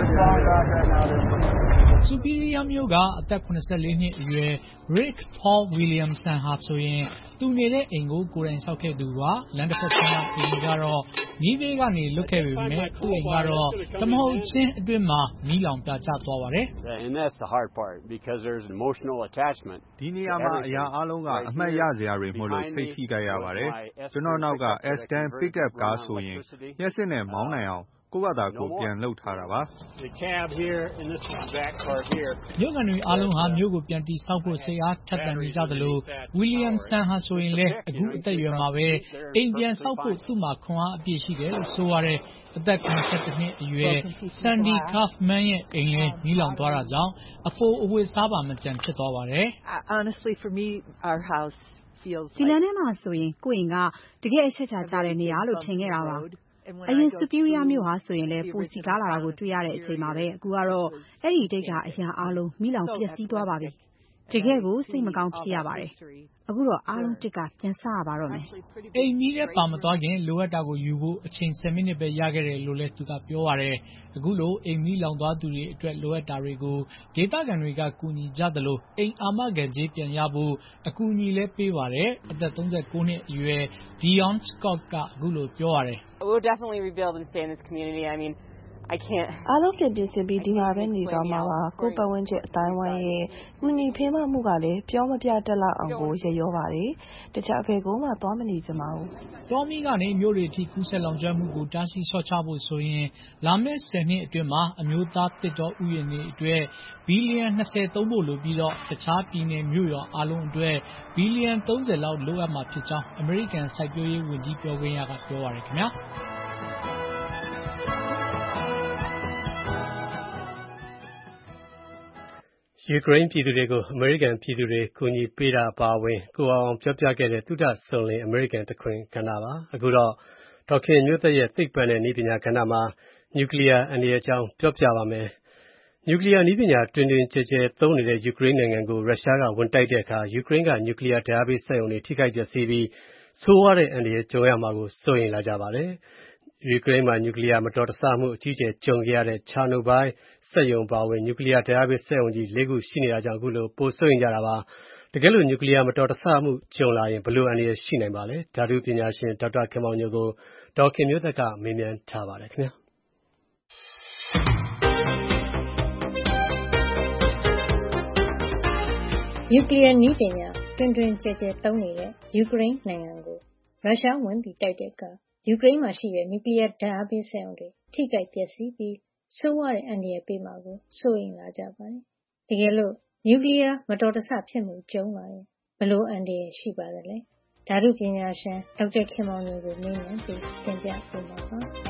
ဆူပီရီးယားမြို့ကအသက်၇၄နှစ်အရွယ် Rick Paul Williamson ဟာဆိုရင်သူနေတဲ့အိမ်ကိုကိုယ်တိုင်ဆောက်ခဲ့သူပါ။လမ်းတစ်ဖက်ခြမ်းကအိမ်ကတော့မီးဘေးကနေလွတ်ခဲ့ပေမဲ့သူ့အိမ်ကတော့တမဟုတ်ချင်းအတွင်းမှာမီးလောင်ပြကျသွားပါတယ်။ And that's the hard part because there's an emotional attachment. ဒီနေရာမှာအရာအလုံးကအမှတ်ရစရာတွေမို့လို့စိတ်ထိကြရပါတယ်။ကျွန်တော်နောက်က Aston Pickup ကားဆိုရင်လျှက်စစ်နဲ့မောင်းနိုင်အောင်ကိုယ့်ဘာသာကိုပြန်လုပ်ထားတာပါ။ The cab here and this back part here. မြို့ကန်တွေအားလုံးဟာမြို့ကိုပြန်တည်ဆောက်ဖို့စိတ်အားထက်သန်နေကြသလို Williamson ဟာဆိုရင်လည်းအခုအသက်အရွယ်မှာပဲအိမ်ပြန်ဆောက်ဖို့သူ့မှာခွန်အားအပြည့်ရှိတယ်လို့ဆိုရတယ်။အသက်၇၁နှစ်အရွယ် Sandy Kaufman ရဲ့အိမ်လည်းမီးလောင်သွားတာကြောင့်အဖိုးအဝတ်စားပါမကျန်ဖြစ်သွားပါတယ်။ Honestly for me our house feels ဒီလမ်းထဲမှာဆိုရင်ကိုယ့်အိမ်ကတကယ်အချက်ချကြတဲ့နေရာလို့ထင်ခဲ့တာပါ။အရင်ဆူပီရီးယားမြို့ဟာဆိုရင်လည်းပိုစီကားလာတာကိုတွေ့ရတဲ့အချိန်မှာပဲအခုကတော့အဲ့ဒီတိတ်ကအရာအားလုံးမိလောင်ပျက်စီးသွားပါပြီ။တကယ်ကိုစိတ်မကောင်းဖြစ်ရပါတယ်။အခုတော့အားလုံးတစ်ကပြန်စရပါတော့မယ်။အိမ်မီးထဲပါမသွားခင်လိုအပ်တာကိုယူဖို့အချိန်ဆယ်မိနစ်ပဲရခဲ့တယ်လို့လည်းသူကပြောပါတယ်။အခုလိုအိမ်မီးလောင်သွားသူတွေအတွက်လိုအပ်တာတွေကိုဒေသခံတွေကကူညီကြသလိုအိမ်အာမခံကြေးပြန်ရဖို့အကူအညီလည်းပေးပါတယ်။အသက်၃၉နှစ်အရွယ် Dion Scott ကအခုလိုပြောပါတယ်။ We'll definitely rebuild and stay in this community. I mean I can't အားလုံးပြန်ပြင်ဆင်ပြီးဒီမှာပဲနေသွားမှာပါကိုပတ်ဝန်းကျင်အတိုင်းဝိုင်းရဲ့ကူညီဖေးမမှုကလည်းပြောမပြတတ်လောက်အောင်ကိုရရောပါတယ်တခြားအဖေကမှသွားမနေချင်ပါဘူးတောမီကနေမြို့တွေအထိကူးဆက်လောင်ကျွမ်းမှုကိုတားဆီးဆော့ချဖို့ဆိုရင်လာမယ့်ဆယ်နှစ်အတွင်းမှာအမျိုးသားတစ်တော်ဥယျာဉ်တွေအတွက်ဘီလီယံ၂၀သုံးဖို့လိုပြီးတော့တခြားပြည်နယ်မြို့ရောအားလုံးအတွက်ဘီလီယံ၃၀လောက်လိုအပ်မှာဖြစ်ကြောင်းအမေရိကန်စိုက်ပျိုးရေးဝန်ကြီးပြောခွင့်ရကပြောပါတယ်ခင်ဗျာယူကရိန်းပြည်သူတွေကိုအမေရိကန်ပြည်သူတွေကူညီပေးတာအပါအဝင်ကိုအောင်ပြောပြခဲ့တဲ့သုဒစုံလင်အမေရိကန်တခွင်ကဏ္ဍပါအခုတော့ဒေါက်ခင်မျိုးသက်ရဲ့သိပ္ပံနဲ့နည်းပညာကဏ္ဍမှာနျူကလ িয়ার အန္တရာယ်အကြောင်းပြောပြပါမယ်နျူကလ িয়ার နည်းပညာတွင်တွင်ကျယ်ကျယ်သုံးနေတဲ့ယူကရိန်းနိုင်ငံကိုရုရှားကဝင်တိုက်တဲ့အခါယူကရိန်းကနျူကလ িয়ারဓာတ်အားပေးစက်ရုံတွေထိခိုက်ပျက်စီးပြီးဆိုးဝါးတဲ့အန္တရာယ်ကြုံရမှာကိုစိုးရိမ်လာကြပါတယ်။ ယူကရိန်းမှာနျူကလီးယားမတော်တဆမှုအကြီးအကျယ်ကြုံခဲ့ရတဲ့ Chernobyl စက်ရုံအပါအဝင် နျူကလီးယားဓာတ်အားပေးစက်ရုံကြီး လေး ခုရှိနေတာကြောင့် ခုလိုပိုစိုးရိမ်ကြတာပါ။ တကယ်လို့နျူကလီးယားမတော်တဆမှုကြုံလာရင်ဘယ်လိုအန္တရာယ်ရှိနိုင်ပါလဲ။ ဓာတုပညာရှင်ဒေါက်တာခင်မောင်ညိုကိုဒေါ်ခင်မျိုးသက်ကမေးမြန်းထားပါတယ်ခင်ဗျာ။နျူကလီးယားနည်းပညာတွင်တွင်ကျယ်ကျယ်သုံးနေတဲ့ယူကရိန်းနိုင်ငံကိုရုရှားဝင်ပြီးတိုက်တဲ့အခါယူကရိန်းမှာရှိတဲ့နျူကလီးယားဓာတ်အားပေးစက်ရုံတွေထိခိုက်ပျက်စီးပြီးဆိုးဝါးတဲ့အန္တရာယ်ပေးမှာကိုစိုးရိမ်လာကြပါတယ်။တကယ်လို့နျူကလီးယားမတော်တဆဖြစ်မှုကြုံလာရင်ဘယ်လိုအန္တရာယ်ရှိပါသလဲ။ဓာတုပညာရှင်ဒေါက်တာခင်မောင်ညိုကိုမေးမြန်းပြီးတင်ပြပေးမှာပါ။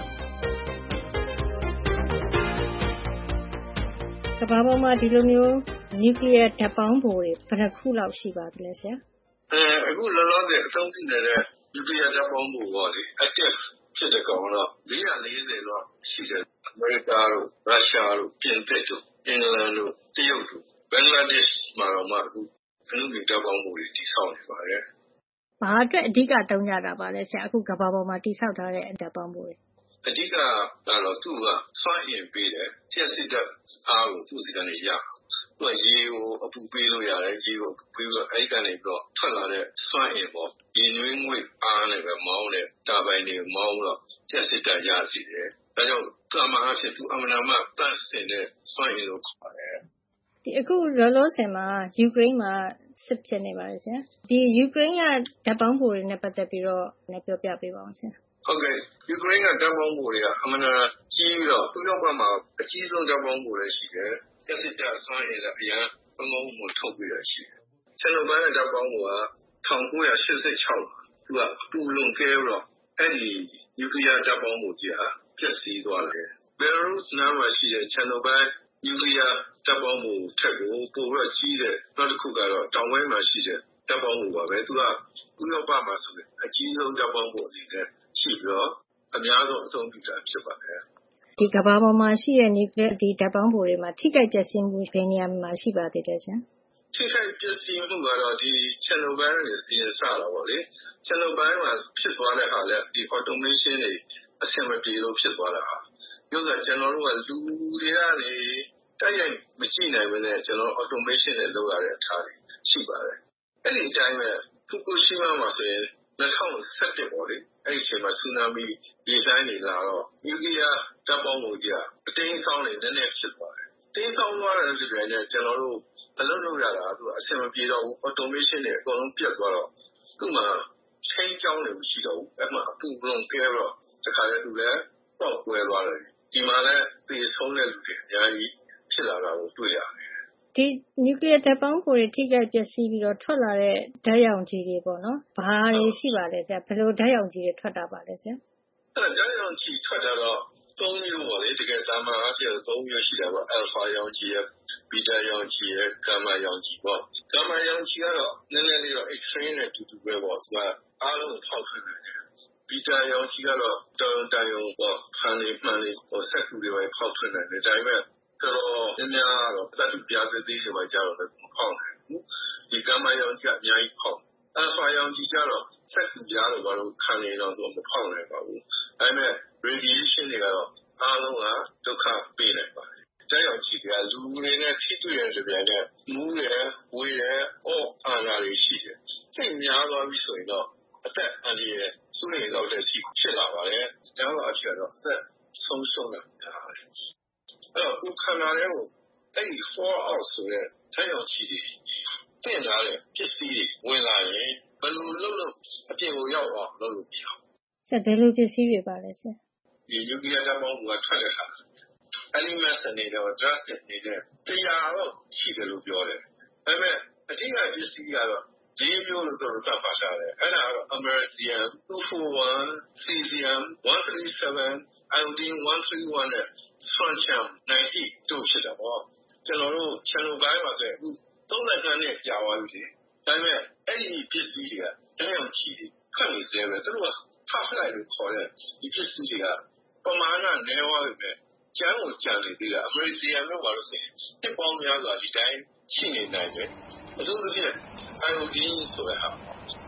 ကမ္ဘာပေါ်မှာဒီလိုမျိုးနျူကလီးယားဓာတ်ပေါင်းဖိုတွေဘယ်နှခုလောက်ရှိပါသလဲဆရာ။အဲအခုလောလောဆယ်အသုံးပြုနေတဲ့နျူကလီးယားဓာတ်ပေါင်းဖိုပေါ့လေ active ဖြစ်တဲ့ကောင်တော့လေးရာလေးဆယ်လောက်ရှိတယ်။အမေရိကတို့ရုရှားတို့ပြင်သစ်တို့အင်္ဂလန်တို့တရုတ်တို့ဘင်္ဂလားဒေ့ရှ်မှာတော့မှအခုအနုမြူဓာတ်ပေါင်းဖိုတွေတည်ဆောက်နေပါတယ်။ဘာအတွက်အဓိကသုံးကြတာပါလဲဆရာအခုကမ္ဘာပေါ်မှာတည်ဆောက်ထားတဲ့ဓာတ်ပေါင်းဖိုတွေအဓိကကတော့သူကစွမ်းအင်ပေးတယ်လျှပ်စစ်ဓာတ်အားကိုသူ့စီကနေရသူကရေကိုအပူပေးလို့ရတယ်ရေကိုပေးလို့အဲ့ကနေပြီးတော့ထွက်လာတဲ့စွမ်းအင်ပေါ့ရေနွေးငွေ့အားနဲ့ပဲမောင်းတဲ့တာဘိုင်တွေမောင်းတော့လျှပ်စစ်ဓာတ်ရစီတယ်ဒါကြောင့်ကာမအားဖြင့်သူအမှန်တမ်းတန့်စင်တဲ့စွမ်းအင်လို့ခေါ်တယ်ဒီအခုလောလောဆယ်မှာယူကရိန်းမှာစစ်ဖြစ်နေပါတယ်ဆရာဒီယူကရိန်းကဓာတ်ပေါင်းဖိုတွေနဲ့ပတ်သက်ပြီးတော့လည်းပြောပြပေးပါအောင်ဆရာဟုတ်ကဲ့ယူကရိန်းကဓာတ်ပေါင်းဖိုတွေကအမှန်တမ်းကြီးပြီးတော့ဥရောပမှာအကြီးဆုံးဓာတ်ပေါင်းဖိုလည်းရှိတယ်လျှပ်စစ်ဓာတ်စွမ်းအင်လည်းအရင်ကောင်းကောင်းမွန်ထုတ်ပြီးရရှိတယ်ချန်နိုဘိုင်းရဲ့ဓာတ်ပေါင်းဖိုက၁၉၈၆သူကအပူလွန်ကဲတော့အဲ့ဒီနျူကလီးယားဓာတ်ပေါင်းဖိုကြီးဟာပျက်စီးသွားတယ်ဘယ်လာရုစ်နားမှာရှိတဲ့ချန်နိုဘိုင်းနျူကလီးယားဓာတ်ပေါင်းဖိုထက်ကိုပိုပြီးကြီးတဲ့နောက်တစ်ခုကတော့တောင်ပိုင်းမှာရှိတဲ့ဓာတ်ပေါင်းဖိုပါပဲသူကဥရောပမှာဆိုရင်အကြီးဆုံးဓာတ်ပေါင်းဖိုအနေနဲ့ရှိပြီးတော့အများဆုံးအသုံးပြုတာဖြစ်ပါတယ်ဒီကမ္ဘာပေါ်မှာရှိတဲ့နျူကလီးယားဒီဓာတ်ပေါင်းဖိုတွေမှာထိခိုက်ပျက်စီးမှုဘယ်နေရာမှာရှိပါသေးတယ်ဆရာထိခိုက်ပျက်စီးမှုကတော့ဒီချန်နိုဘိုင်းနဲ့ပြင်ဆတာပေါ့လေချန်နိုဘိုင်းမှာဖြစ်သွားတဲ့ဟာလည်းဒီ automation တွေအဆင်မပြေလို့ဖြစ်သွားတာဟာပြောတာကျွန်တော်တို့ကလူတွေကနေတိုက်ရိုက်မကြည့်နိုင်ဘဲနဲ့ကျွန်တော် automation နဲ့လုပ်ရတဲ့အခါတွေရှိပါတယ်အဲ့ဒီအတိုင်းပဲဖူကူရှီမာမှာဆိုရင်၂၀၁၁ပေါ့လေအဲ့ဒီအချိန်မှာဆူနာမီရေဆိုင်တွေလာတော့နျူကလီးယားဓာတ်ပေါင်းဖိုကြီးအတင်းဆောင်းနေနည်းနည်းဖြစ်သွားတယ်တင်းဆောင်းသွားတဲ့လူတွေနဲ့ကျွန်တော်တို့အလုပ်လုပ်ရတာသူအဆင်မပြေတော့ဘူး automation တွေအကုန်လုံးပြတ်သွားတော့သူ့မှာချိန်ကြောင်းတွေမရှိတော့ဘူးအဲ့မှာအပူလွန်ကဲတော့တခါလေသူလည်းပေါက်ကွဲသွားတယ်ဒီမှာလည်းသေဆုံးတဲ့လူတွေအများကြီးဖြစ်လာတာကိုတွေ့ရတယ်ဒီနျူကလီးယားဓာတ်ပေါင်းဖိုတွေထိခိုက်ပျက်စီးပြီးတော့ထွက်လာတဲ့ဓာတ်ရောင်ခြည်တွေပေါ့နော်ဘာတွေရှိပါလဲဆရာဘယ်လိုဓာတ်ရောင်ခြည်တွေထွက်တာပါလဲဆရာအဲ့ဓာတ်ရောင်ခြည်ထွက်တာတော့သုံးမျိုးပေါ့လေတကယ်သာမန်အားဖြင့်သုံးမျိုးရှိတယ်ပေါ့ alpha ရောင်ခြည်ရယ် beta ရောင်ခြည်ရယ် gamma ရောင်ခြည်ပေါ့ gamma ရောင်ခြည်ကတော့နည်းနည်းလေးတော့ extreme နဲ့တူတူပဲပေါ့သူကအားလုံးဖောက်ထွင်းနေတယ် beta ရောင်ခြည်ကတော့တောင်တန်ရုံပေါ့ဖန်လေးမှန်လေးဟိုဆက်ကူတွေပဲဖောက်ထွင်းနေတယ်ဒါပေမဲ့တော်တော်များများတော့သတ္တုပြားသေးသေးတွေပဲကြာတော့လည်းမဖောက်နိုင်ဘူးဒီ gamma ရောင်ခြည်အများကြီးဖောက် alpha ရောင်ခြည်ကျတော့ဆက်ကူပြားတွေဘာလို့ခံနေတော့ဆိုမဖောက်နိုင်ပါဘူးဒါပေမဲ့ radiation တွေကတော့အားလုံးကဒုက္ခပေးနိုင်ပါတယ်။ဒါကြောင့်ကြည့်ကြလူတွေနဲ့ထိတွေ့ရတဲ့ပြန်နဲ့မူးရယ်ဝေးရယ်အော့အာနာတွေရှိတယ်။စိတ်များသွားပြီဆိုရင်တော့အသက်အန္တရာယ်စိုးရိမ်လောက်တဲ့အထိဖြစ်လာပါတယ်။ဒါတော့အဖြစ်တော့အသက်ဆုံးရှုံးတာများတယ်။အဲ့တော့ခုခန္ဓာထဲကိုအဲ့ဒီ four out ဆိုတဲ့ဒါကြောင့်ကြည့်တင်လာတဲ့ပစ္စည်းဝင်လာရင်ဘယ်လိုလုပ်လို့အပြင်ကိုရောက်အောင်လုပ်လို့မရဘူး။ဆက်ဘယ်လိုပစ္စည်းတွေပါလဲဆရာဒီနျူကလီးယားဓာတ်ပေါင်းဖိုကထွက်တဲ့ဟာ element အနေနဲ့ gas အနေနဲ့တရားတော့ရှိတယ်လို့ပြောတယ်။ဒါပေမဲ့အဓိကပစ္စည်းကတော့ဒီမျိုးလို့ဆိုတော့သတ်မှတ်ထားတယ်။အဲ့ဒါကတော့ americium two forty-one cesium one thirty-seven iodine one thirty-one နဲ့ strontium ninety တို့ဖြစ်တာပေါ့။ကျွန်တော်တို့ချန်နိုဘိုင်းမှာဆိုအခုသုံးဆယ်နှစ်ကြာသွားပြီ။ဒါပေမဲ့အဲ့ဒီပစ္စည်းတွေကတကယ်ချီတယ်ထွက်နေသေးပဲသူတို့က half life လို့ခေါ်တဲ့ဒီပစ္စည်းတွေကပမာဏနည်းသွားပြီပဲကျန်းကိုကြံနေသေးတာအမေရိကန်တို့ဘာလို့ဆိုရင်တစ်ပေါင်းများစွာဒီတိုင်းရှိနေနိုင်တယ်အထူးသဖြင့် iodine ဆိုတဲ့ဟာ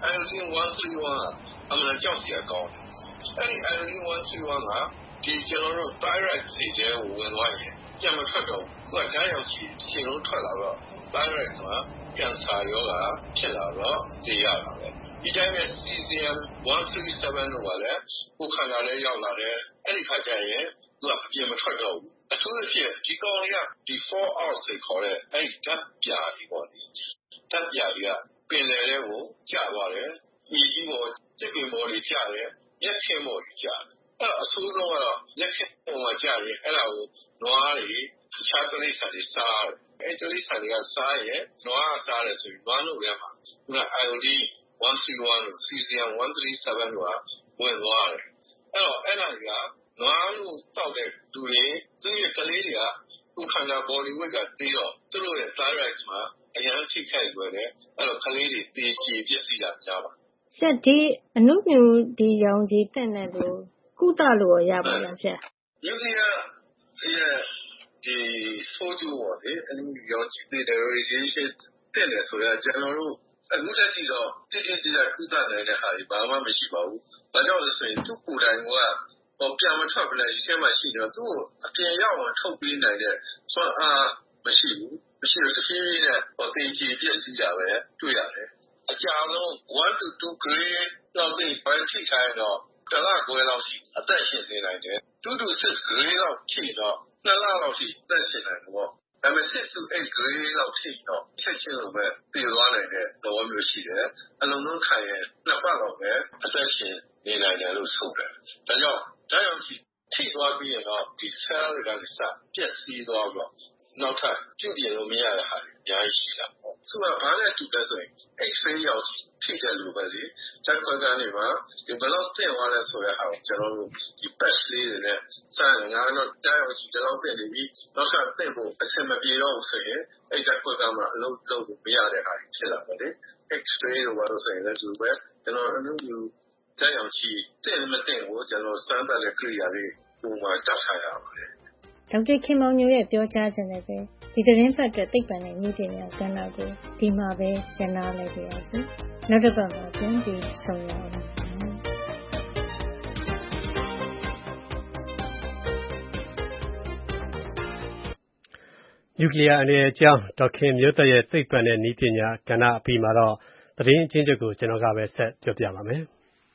iodine one thirty-one ကအမှန်ကြောက်စရာကောင်းတယ်အဲ့ဒီ iodine one thirty-one ကဒီကျွန်တော်တို့ thyroid တွေထဲကိုဝင်သွားရင်ပြန်မထွက်တော့ဘူးသူကဓာတ်ရောင်ခြည်ရှင်လုံးထွက်လာတော့ thyroid ဆိုတာကင်ဆာရောဂါဖြစ်လာတော့သိရတာပဲဒီတိုင်းပဲ cesium one thirty-seven လို့ပါလေကိုခန္ဓာလည်းရောက်လာတယ်အဲ့ဒီခါကျရင်သူကအပြင်မထွက်တော့ဘူးအထူးသဖြင့်ဒီကောင်လေးကဒီ four hours ကိုခေါ်တဲ့အဲ့ဒီဓာတ်ပြာတွေပေါ့လေဓာတ်ပြာတွေကပင်လယ်ထဲကိုကျသွားတယ်မြေကြီးပေါ်တစ်ပင်ပေါ်လေးကျတယ်မျက်ခင်းပေါ်လေးကျတယ်အဲ့အဆိုးဆုံးကတော့လက်ခင်းပေါ်မှာကျရင်အဲ့ဒါကိုနွားတွေတခြားတိရစ္ဆာန်တွေစားတယ်အဲ့တိရစ္ဆာန်တွေကစားရင်နွားကစားတယ်ဆိုရင်နွားတို့ထဲမှာခုန iodine one thirty-one လို့ cesium one thirty-seven လို့ဝင်သွားတယ်အဲ့တော့အဲ့ဒါကနွားတို့တောက်တဲ့လူတွေသူရဲ့ကလေးတွေကခုခန္ဓာ body weight ကသေးတော့သူတို့ရဲ့ thyroid မှာအရင်ထိခိုက်လွယ်တယ်အဲ့တော့ကလေးတွေသေချေပြည့်စည်တာများပါဆရာဒီအနုမြူဒီရောင်ကြီးတက်နေလို့ကုသလို့ရပါလားဆရာမြူရီယာရဲ့ဒီဆိုဂျူဝါလေအနုမြူရောင်ကြီးတဲ့ radiation တက်နေဆိုရကျွန်တော်တို့အခုတက်ကြည့်တော့တိတိကျကျကုသနိုင်တဲ့ဟာတွေဘာမှမရှိပါဘူး။ဘာကြောင့်လဲဆိုရင်သူ့ကိုယ်တိုင်ကဟောပြန်မထွက်ဘဲဒီထဲမှာရှိတော့သူ့အပြင်ရောက်အောင်ထုတ်ပေးနိုင်တဲ့ဆွမ်းအားမရှိဘူး။မရှိတော့တစ်ဖြည်းဖြည်းနဲ့ဟောသင်္ကြန်ပြည့်စည်တာပဲတွေ့ရတယ်။အကြာဆုံးone to two grade လောက်သိပဲထိခိုင်းတော့တလခွဲလောက်ရှိအသက်ရှင်နေနိုင်တယ်။ two to six grade လောက်ထိတော့နှစ်လလောက်ရှိအသက်ရှင်နိုင်တယ်ပေါ့။ဒါပေမဲ့ six to eight grade လောက်ထိတော့ချက်ချင်းလိုပဲပြေသွားနိုင်တဲ့သဘောမျိုးရှိတယ်။အလုံးစုံခံရင်နှစ်ပတ်လောက်ပဲအသက်ရှင်နေနိုင်တယ်လို့ဆိုတယ်။ဒါကြောင့်ဓာတ်ရောင်ခြည်ထိသွားပြီးရင်တော့ဒီ cell တွေကစပျက်စီးသွားတော့နောက်ထပ်ပြုပြင်လို့မရတဲ့ဟာတွေအများကြီးရှိတာပေါ့။သူကဘာနဲ့တူလဲဆိုရင် X-ray ရောက်ထိတဲ့လူပဲလေ။ဓာတ်ခွဲခန်းတွေမှာဒီဘယ်လောက်တင်သွားလဲဆိုတဲ့ဟာကိုကျွန်တော်တို့ဒီ patch လေးတွေနဲ့စမ်းငါတော့ဓာတ်ရောင်ခြည်ဒီလောက်တင်နေပြီ။နောက်ထပ်တင်ဖို့အဆင်မပြေတော့ဘူးဆိုရင်အဲ့ဓာတ်ခွဲခန်းမှာအလုပ်လုပ်လို့မရတဲ့ဟာတွေဖြစ်လာတယ်လေ။ X-ray လို့ပြောလို့ဆိုရင်လည်းဒီပဲကျွန်တော်အနုမြူဓာတ်ရောင်ခြည်တင်မတင်ကိုကျွန်တော်စမ်းသပ်တဲ့ကိရိယာလေးပုံမှန်တတ်ထားရပါတယ်ဒေါက်တာခင်မောင်ညိုရဲ့ပြောကြားခြင်းနဲ့ပဲဒီသတင်းဖတ်တဲ့သိပ္ပံနဲ့ဉာဏ်ပညာကဏ္ဍကိုဒီမှာပဲရနာလိုက်ပါရစေ။နောက်တစ်ပတ်မှာပြန်ပြီးဆုံရအောင်။နျူကလ িয়ার အနေအကြောင်းဒေါက်ခင်မျိုးသက်ရဲ့သိပ္ပံနဲ့ဉာဏ်ပညာကဏ္ဍအပြီးမှာတော့သတင်းအချင်းချုပ်ကိုကျွန်တော်ကပဲဆက်ပြောပြပါမယ်။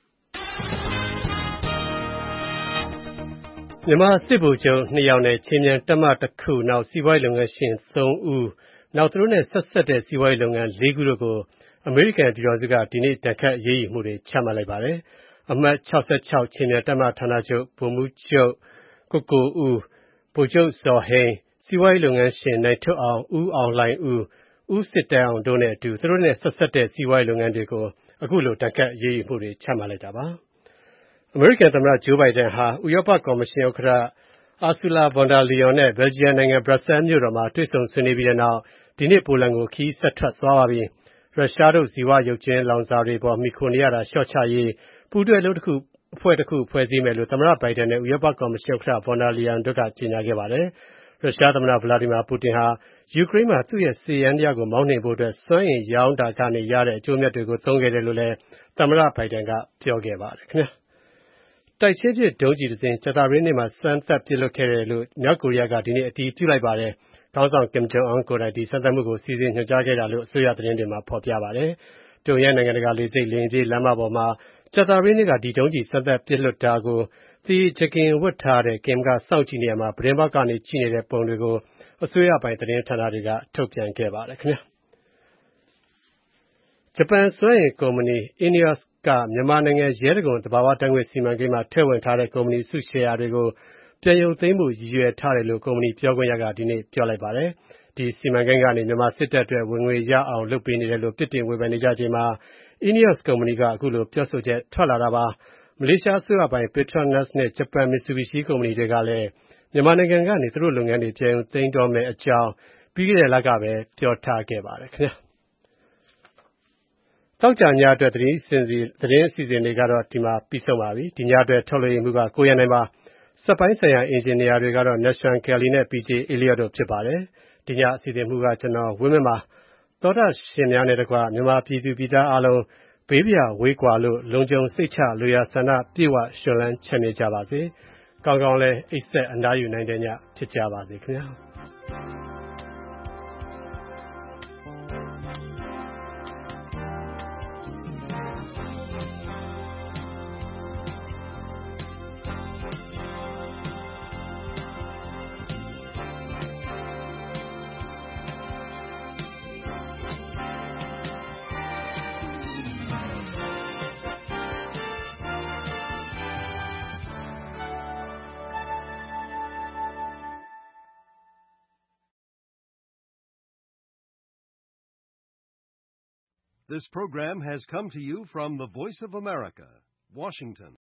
မြန်မာစစ်ဗိုလ်ချုပ်နှစ်ယောက်နဲ့ချင်းမြန်တပ်မတစ်ခုနောက်စီးပွားရေးလုပ်ငန်းရှင်သုံးဦးနောက်သူတို့နဲ့ဆက်ဆက်တဲ့စီးပွားရေးလုပ်ငန်းလေးခုတို့ကိုအမေရိကန်ပြည်တော်စုကဒီနေ့တန်ခတ်အရေးယူမှုတွေချမှတ်လိုက်ပါတယ်။အမှတ်၆၆ချင်းမြန်တပ်မဌာနချုပ်ဗိုလ်မှူးချုပ်ကိုကိုဦးဗိုလ်ချုပ်ဇော်ဟိန်းစီးပွားရေးလုပ်ငန်းရှင်နိုင်ထွဋ်အောင်ဦးအောင်လှိုင်ဦးဦးစစ်တန်းအောင်တို့နဲ့အတူသူတို့နဲ့ဆက်ဆက်တဲ့စီးပွားရေးလုပ်ငန်းတွေကိုအခုလိုတန်ခတ်အရေးယူမှုတွေချမှတ်လိုက်တာပါ။အမေရိကန်သမ္မတဂျိုးဘိုင်ဒန်ဟာဥရောပကော်မရှင်ဥက္ကဋ္ဌအာဆူလာဗွန်ဒါလီယွန်နဲ့ဘယ်လ်ဂျီယံနိုင်ငံဘရပ်ဆဲလ်မြို့တော်မှာတွေ့ဆုံဆွေးနွေးပြီးတဲ့နောက်ဒီနေ့ပိုလန်ကိုခရီးဆက်ထွက်သွားပါပြီ။ရုရှားတို့ဇီဝရုပ်ကြွင်းလောင်စာတွေပေါ်မှီခိုနေရတာလျှော့ချရေးပူးတွဲလုပ်တစ်ခုအဖွဲ့တစ်ခုဖွဲ့စည်းမယ်လို့သမ္မတဘိုင်ဒန်နဲ့ဥရောပကော်မရှင်ဥက္ကဋ္ဌဗွန်ဒါလီယွန်တို့ကကြေညာခဲ့ပါတယ်။ရုရှားသမ္မတဗလာဒီမီယာပူတင်ဟာယူကရိန်းမှာသူ့ရဲ့စစ်ယန္တရားကိုမောင်းနှင်ဖို့အတွက်စွမ်းအင်ရောင်းတာကနေရတဲ့အကျိုးအမြတ်တွေကိုသုံးခဲ့တယ်လို့လည်းသမ္မတဘိုင်ဒန်ကပြောခဲ့ပါတယ်ခင်ဗျာ။တိုက်ချင်းပစ်ဒုံးကျည်တစ်စင်းကြာသပတေးနေ့မှာစမ်းသပ်ပစ်လွှတ်ခဲ့တယ်လို့မြောက်ကိုရီးယားကဒီနေ့အတည်ပြုလိုက်ပါတယ်။ခေါင်းဆောင်ကင်ဂျုံအွန်ကိုယ်တိုင်ဒီစမ်းသပ်မှုကိုစီစဉ်ညွှန်ကြားခဲ့တာလို့အစိုးရသတင်းတွေမှာဖော်ပြပါတယ်။ပြုံယမ်းနိုင်ငံတကာလေဆိပ်လေယာဉ်ပြေးလမ်းမပေါ်မှာကြာသပတေးနေ့ကဒီဒုံးကျည်စမ်းသပ်ပစ်လွှတ်တာကိုဒီဂျကင်ဝတ်ထားတဲ့ကင်ကစောင့်ကြည့်နေရမှာပရင်ဘောက်ကနေကြည့်နေတဲ့ပုံတွေကိုအစိုးရပိုင်သတင်းဌာနတွေကထုတ်ပြန်ခဲ့ပါတယ်ခင်ဗျာ။ဂျပန်စွမ်းအင်ကုမ္ပဏီ Ineos ကမြန်မာနိုင်ငံရဲတံခွန်သဘာဝဓာတ်ငွေ့စီမံကိန်းမှာထည့်ဝင်ထားတဲ့ကုမ္ပဏီစုရှယ်ယာတွေကိုပြန်ရုပ်သိမ်းဖို့ရည်ရွယ်ထားတယ်လို့ကုမ္ပဏီပြောခွင့်ရကဒီနေ့ပြောလိုက်ပါတယ်။ဒီစီမံကိန်းကနေမြန်မာစစ်တပ်အတွက်ဝင်ငွေရအောင်လုပ်ပေးနေတယ်လို့ပြစ်တင်ဝေဖန်နေကြချိန်မှာ Ineos ကုမ္ပဏီကအခုလိုပြောဆိုချက်ထွက်လာတာပါ။မလေးရှားအစိုးရပိုင် Petronas နဲ့ဂျပန် Mitsubishi ကုမ္ပဏီတွေကလည်းမြန်မာနိုင်ငံကနေသူတို့လုပ်ငန်းတွေပြန်ရုပ်သိမ်းတော့မယ့်အကြောင်းပြီးခဲ့တဲ့လကပဲပြောထားခဲ့ပါတယ်ခင်ဗျာ။သောကြာညအတွက်သတင်းစင်စီသတင်းအစီအစဉ်တွေကတော့ဒီမှာပြီးဆုံးပါပြီ။ဒီညအတွက်ထုတ်လွှင့်မှုကကိုရန်နိုင်ပါ။စက်ပိုင်းဆိုင်ရာအင်ဂျင်နီယာတွေကတော့ Nashwan Kelly နဲ့ ပီဂျေ Elliot တို့ဖြစ်ပါတယ်။ဒီညအစီအစဉ်မှုကကျွန်တော်ဝင်းမင်းပါ။သောတာရှင်များနဲ့တကွမြန်မာပြည်သူပြည်သားအားလုံးဘေးပြဝေးကွာလို့လုံခြုံစိတ်ချလိုရာဆန္ဒပြေဝရွှင်လန်းချမ်းမြေ့ကြပါစေကောင်းကောင်းလဲအိပ်ဆက်အနားယူနိုင်တဲ့ညဖြစ်ကြပါစေခင်ဗျာ This program has come to you from the Voice of America, Washington.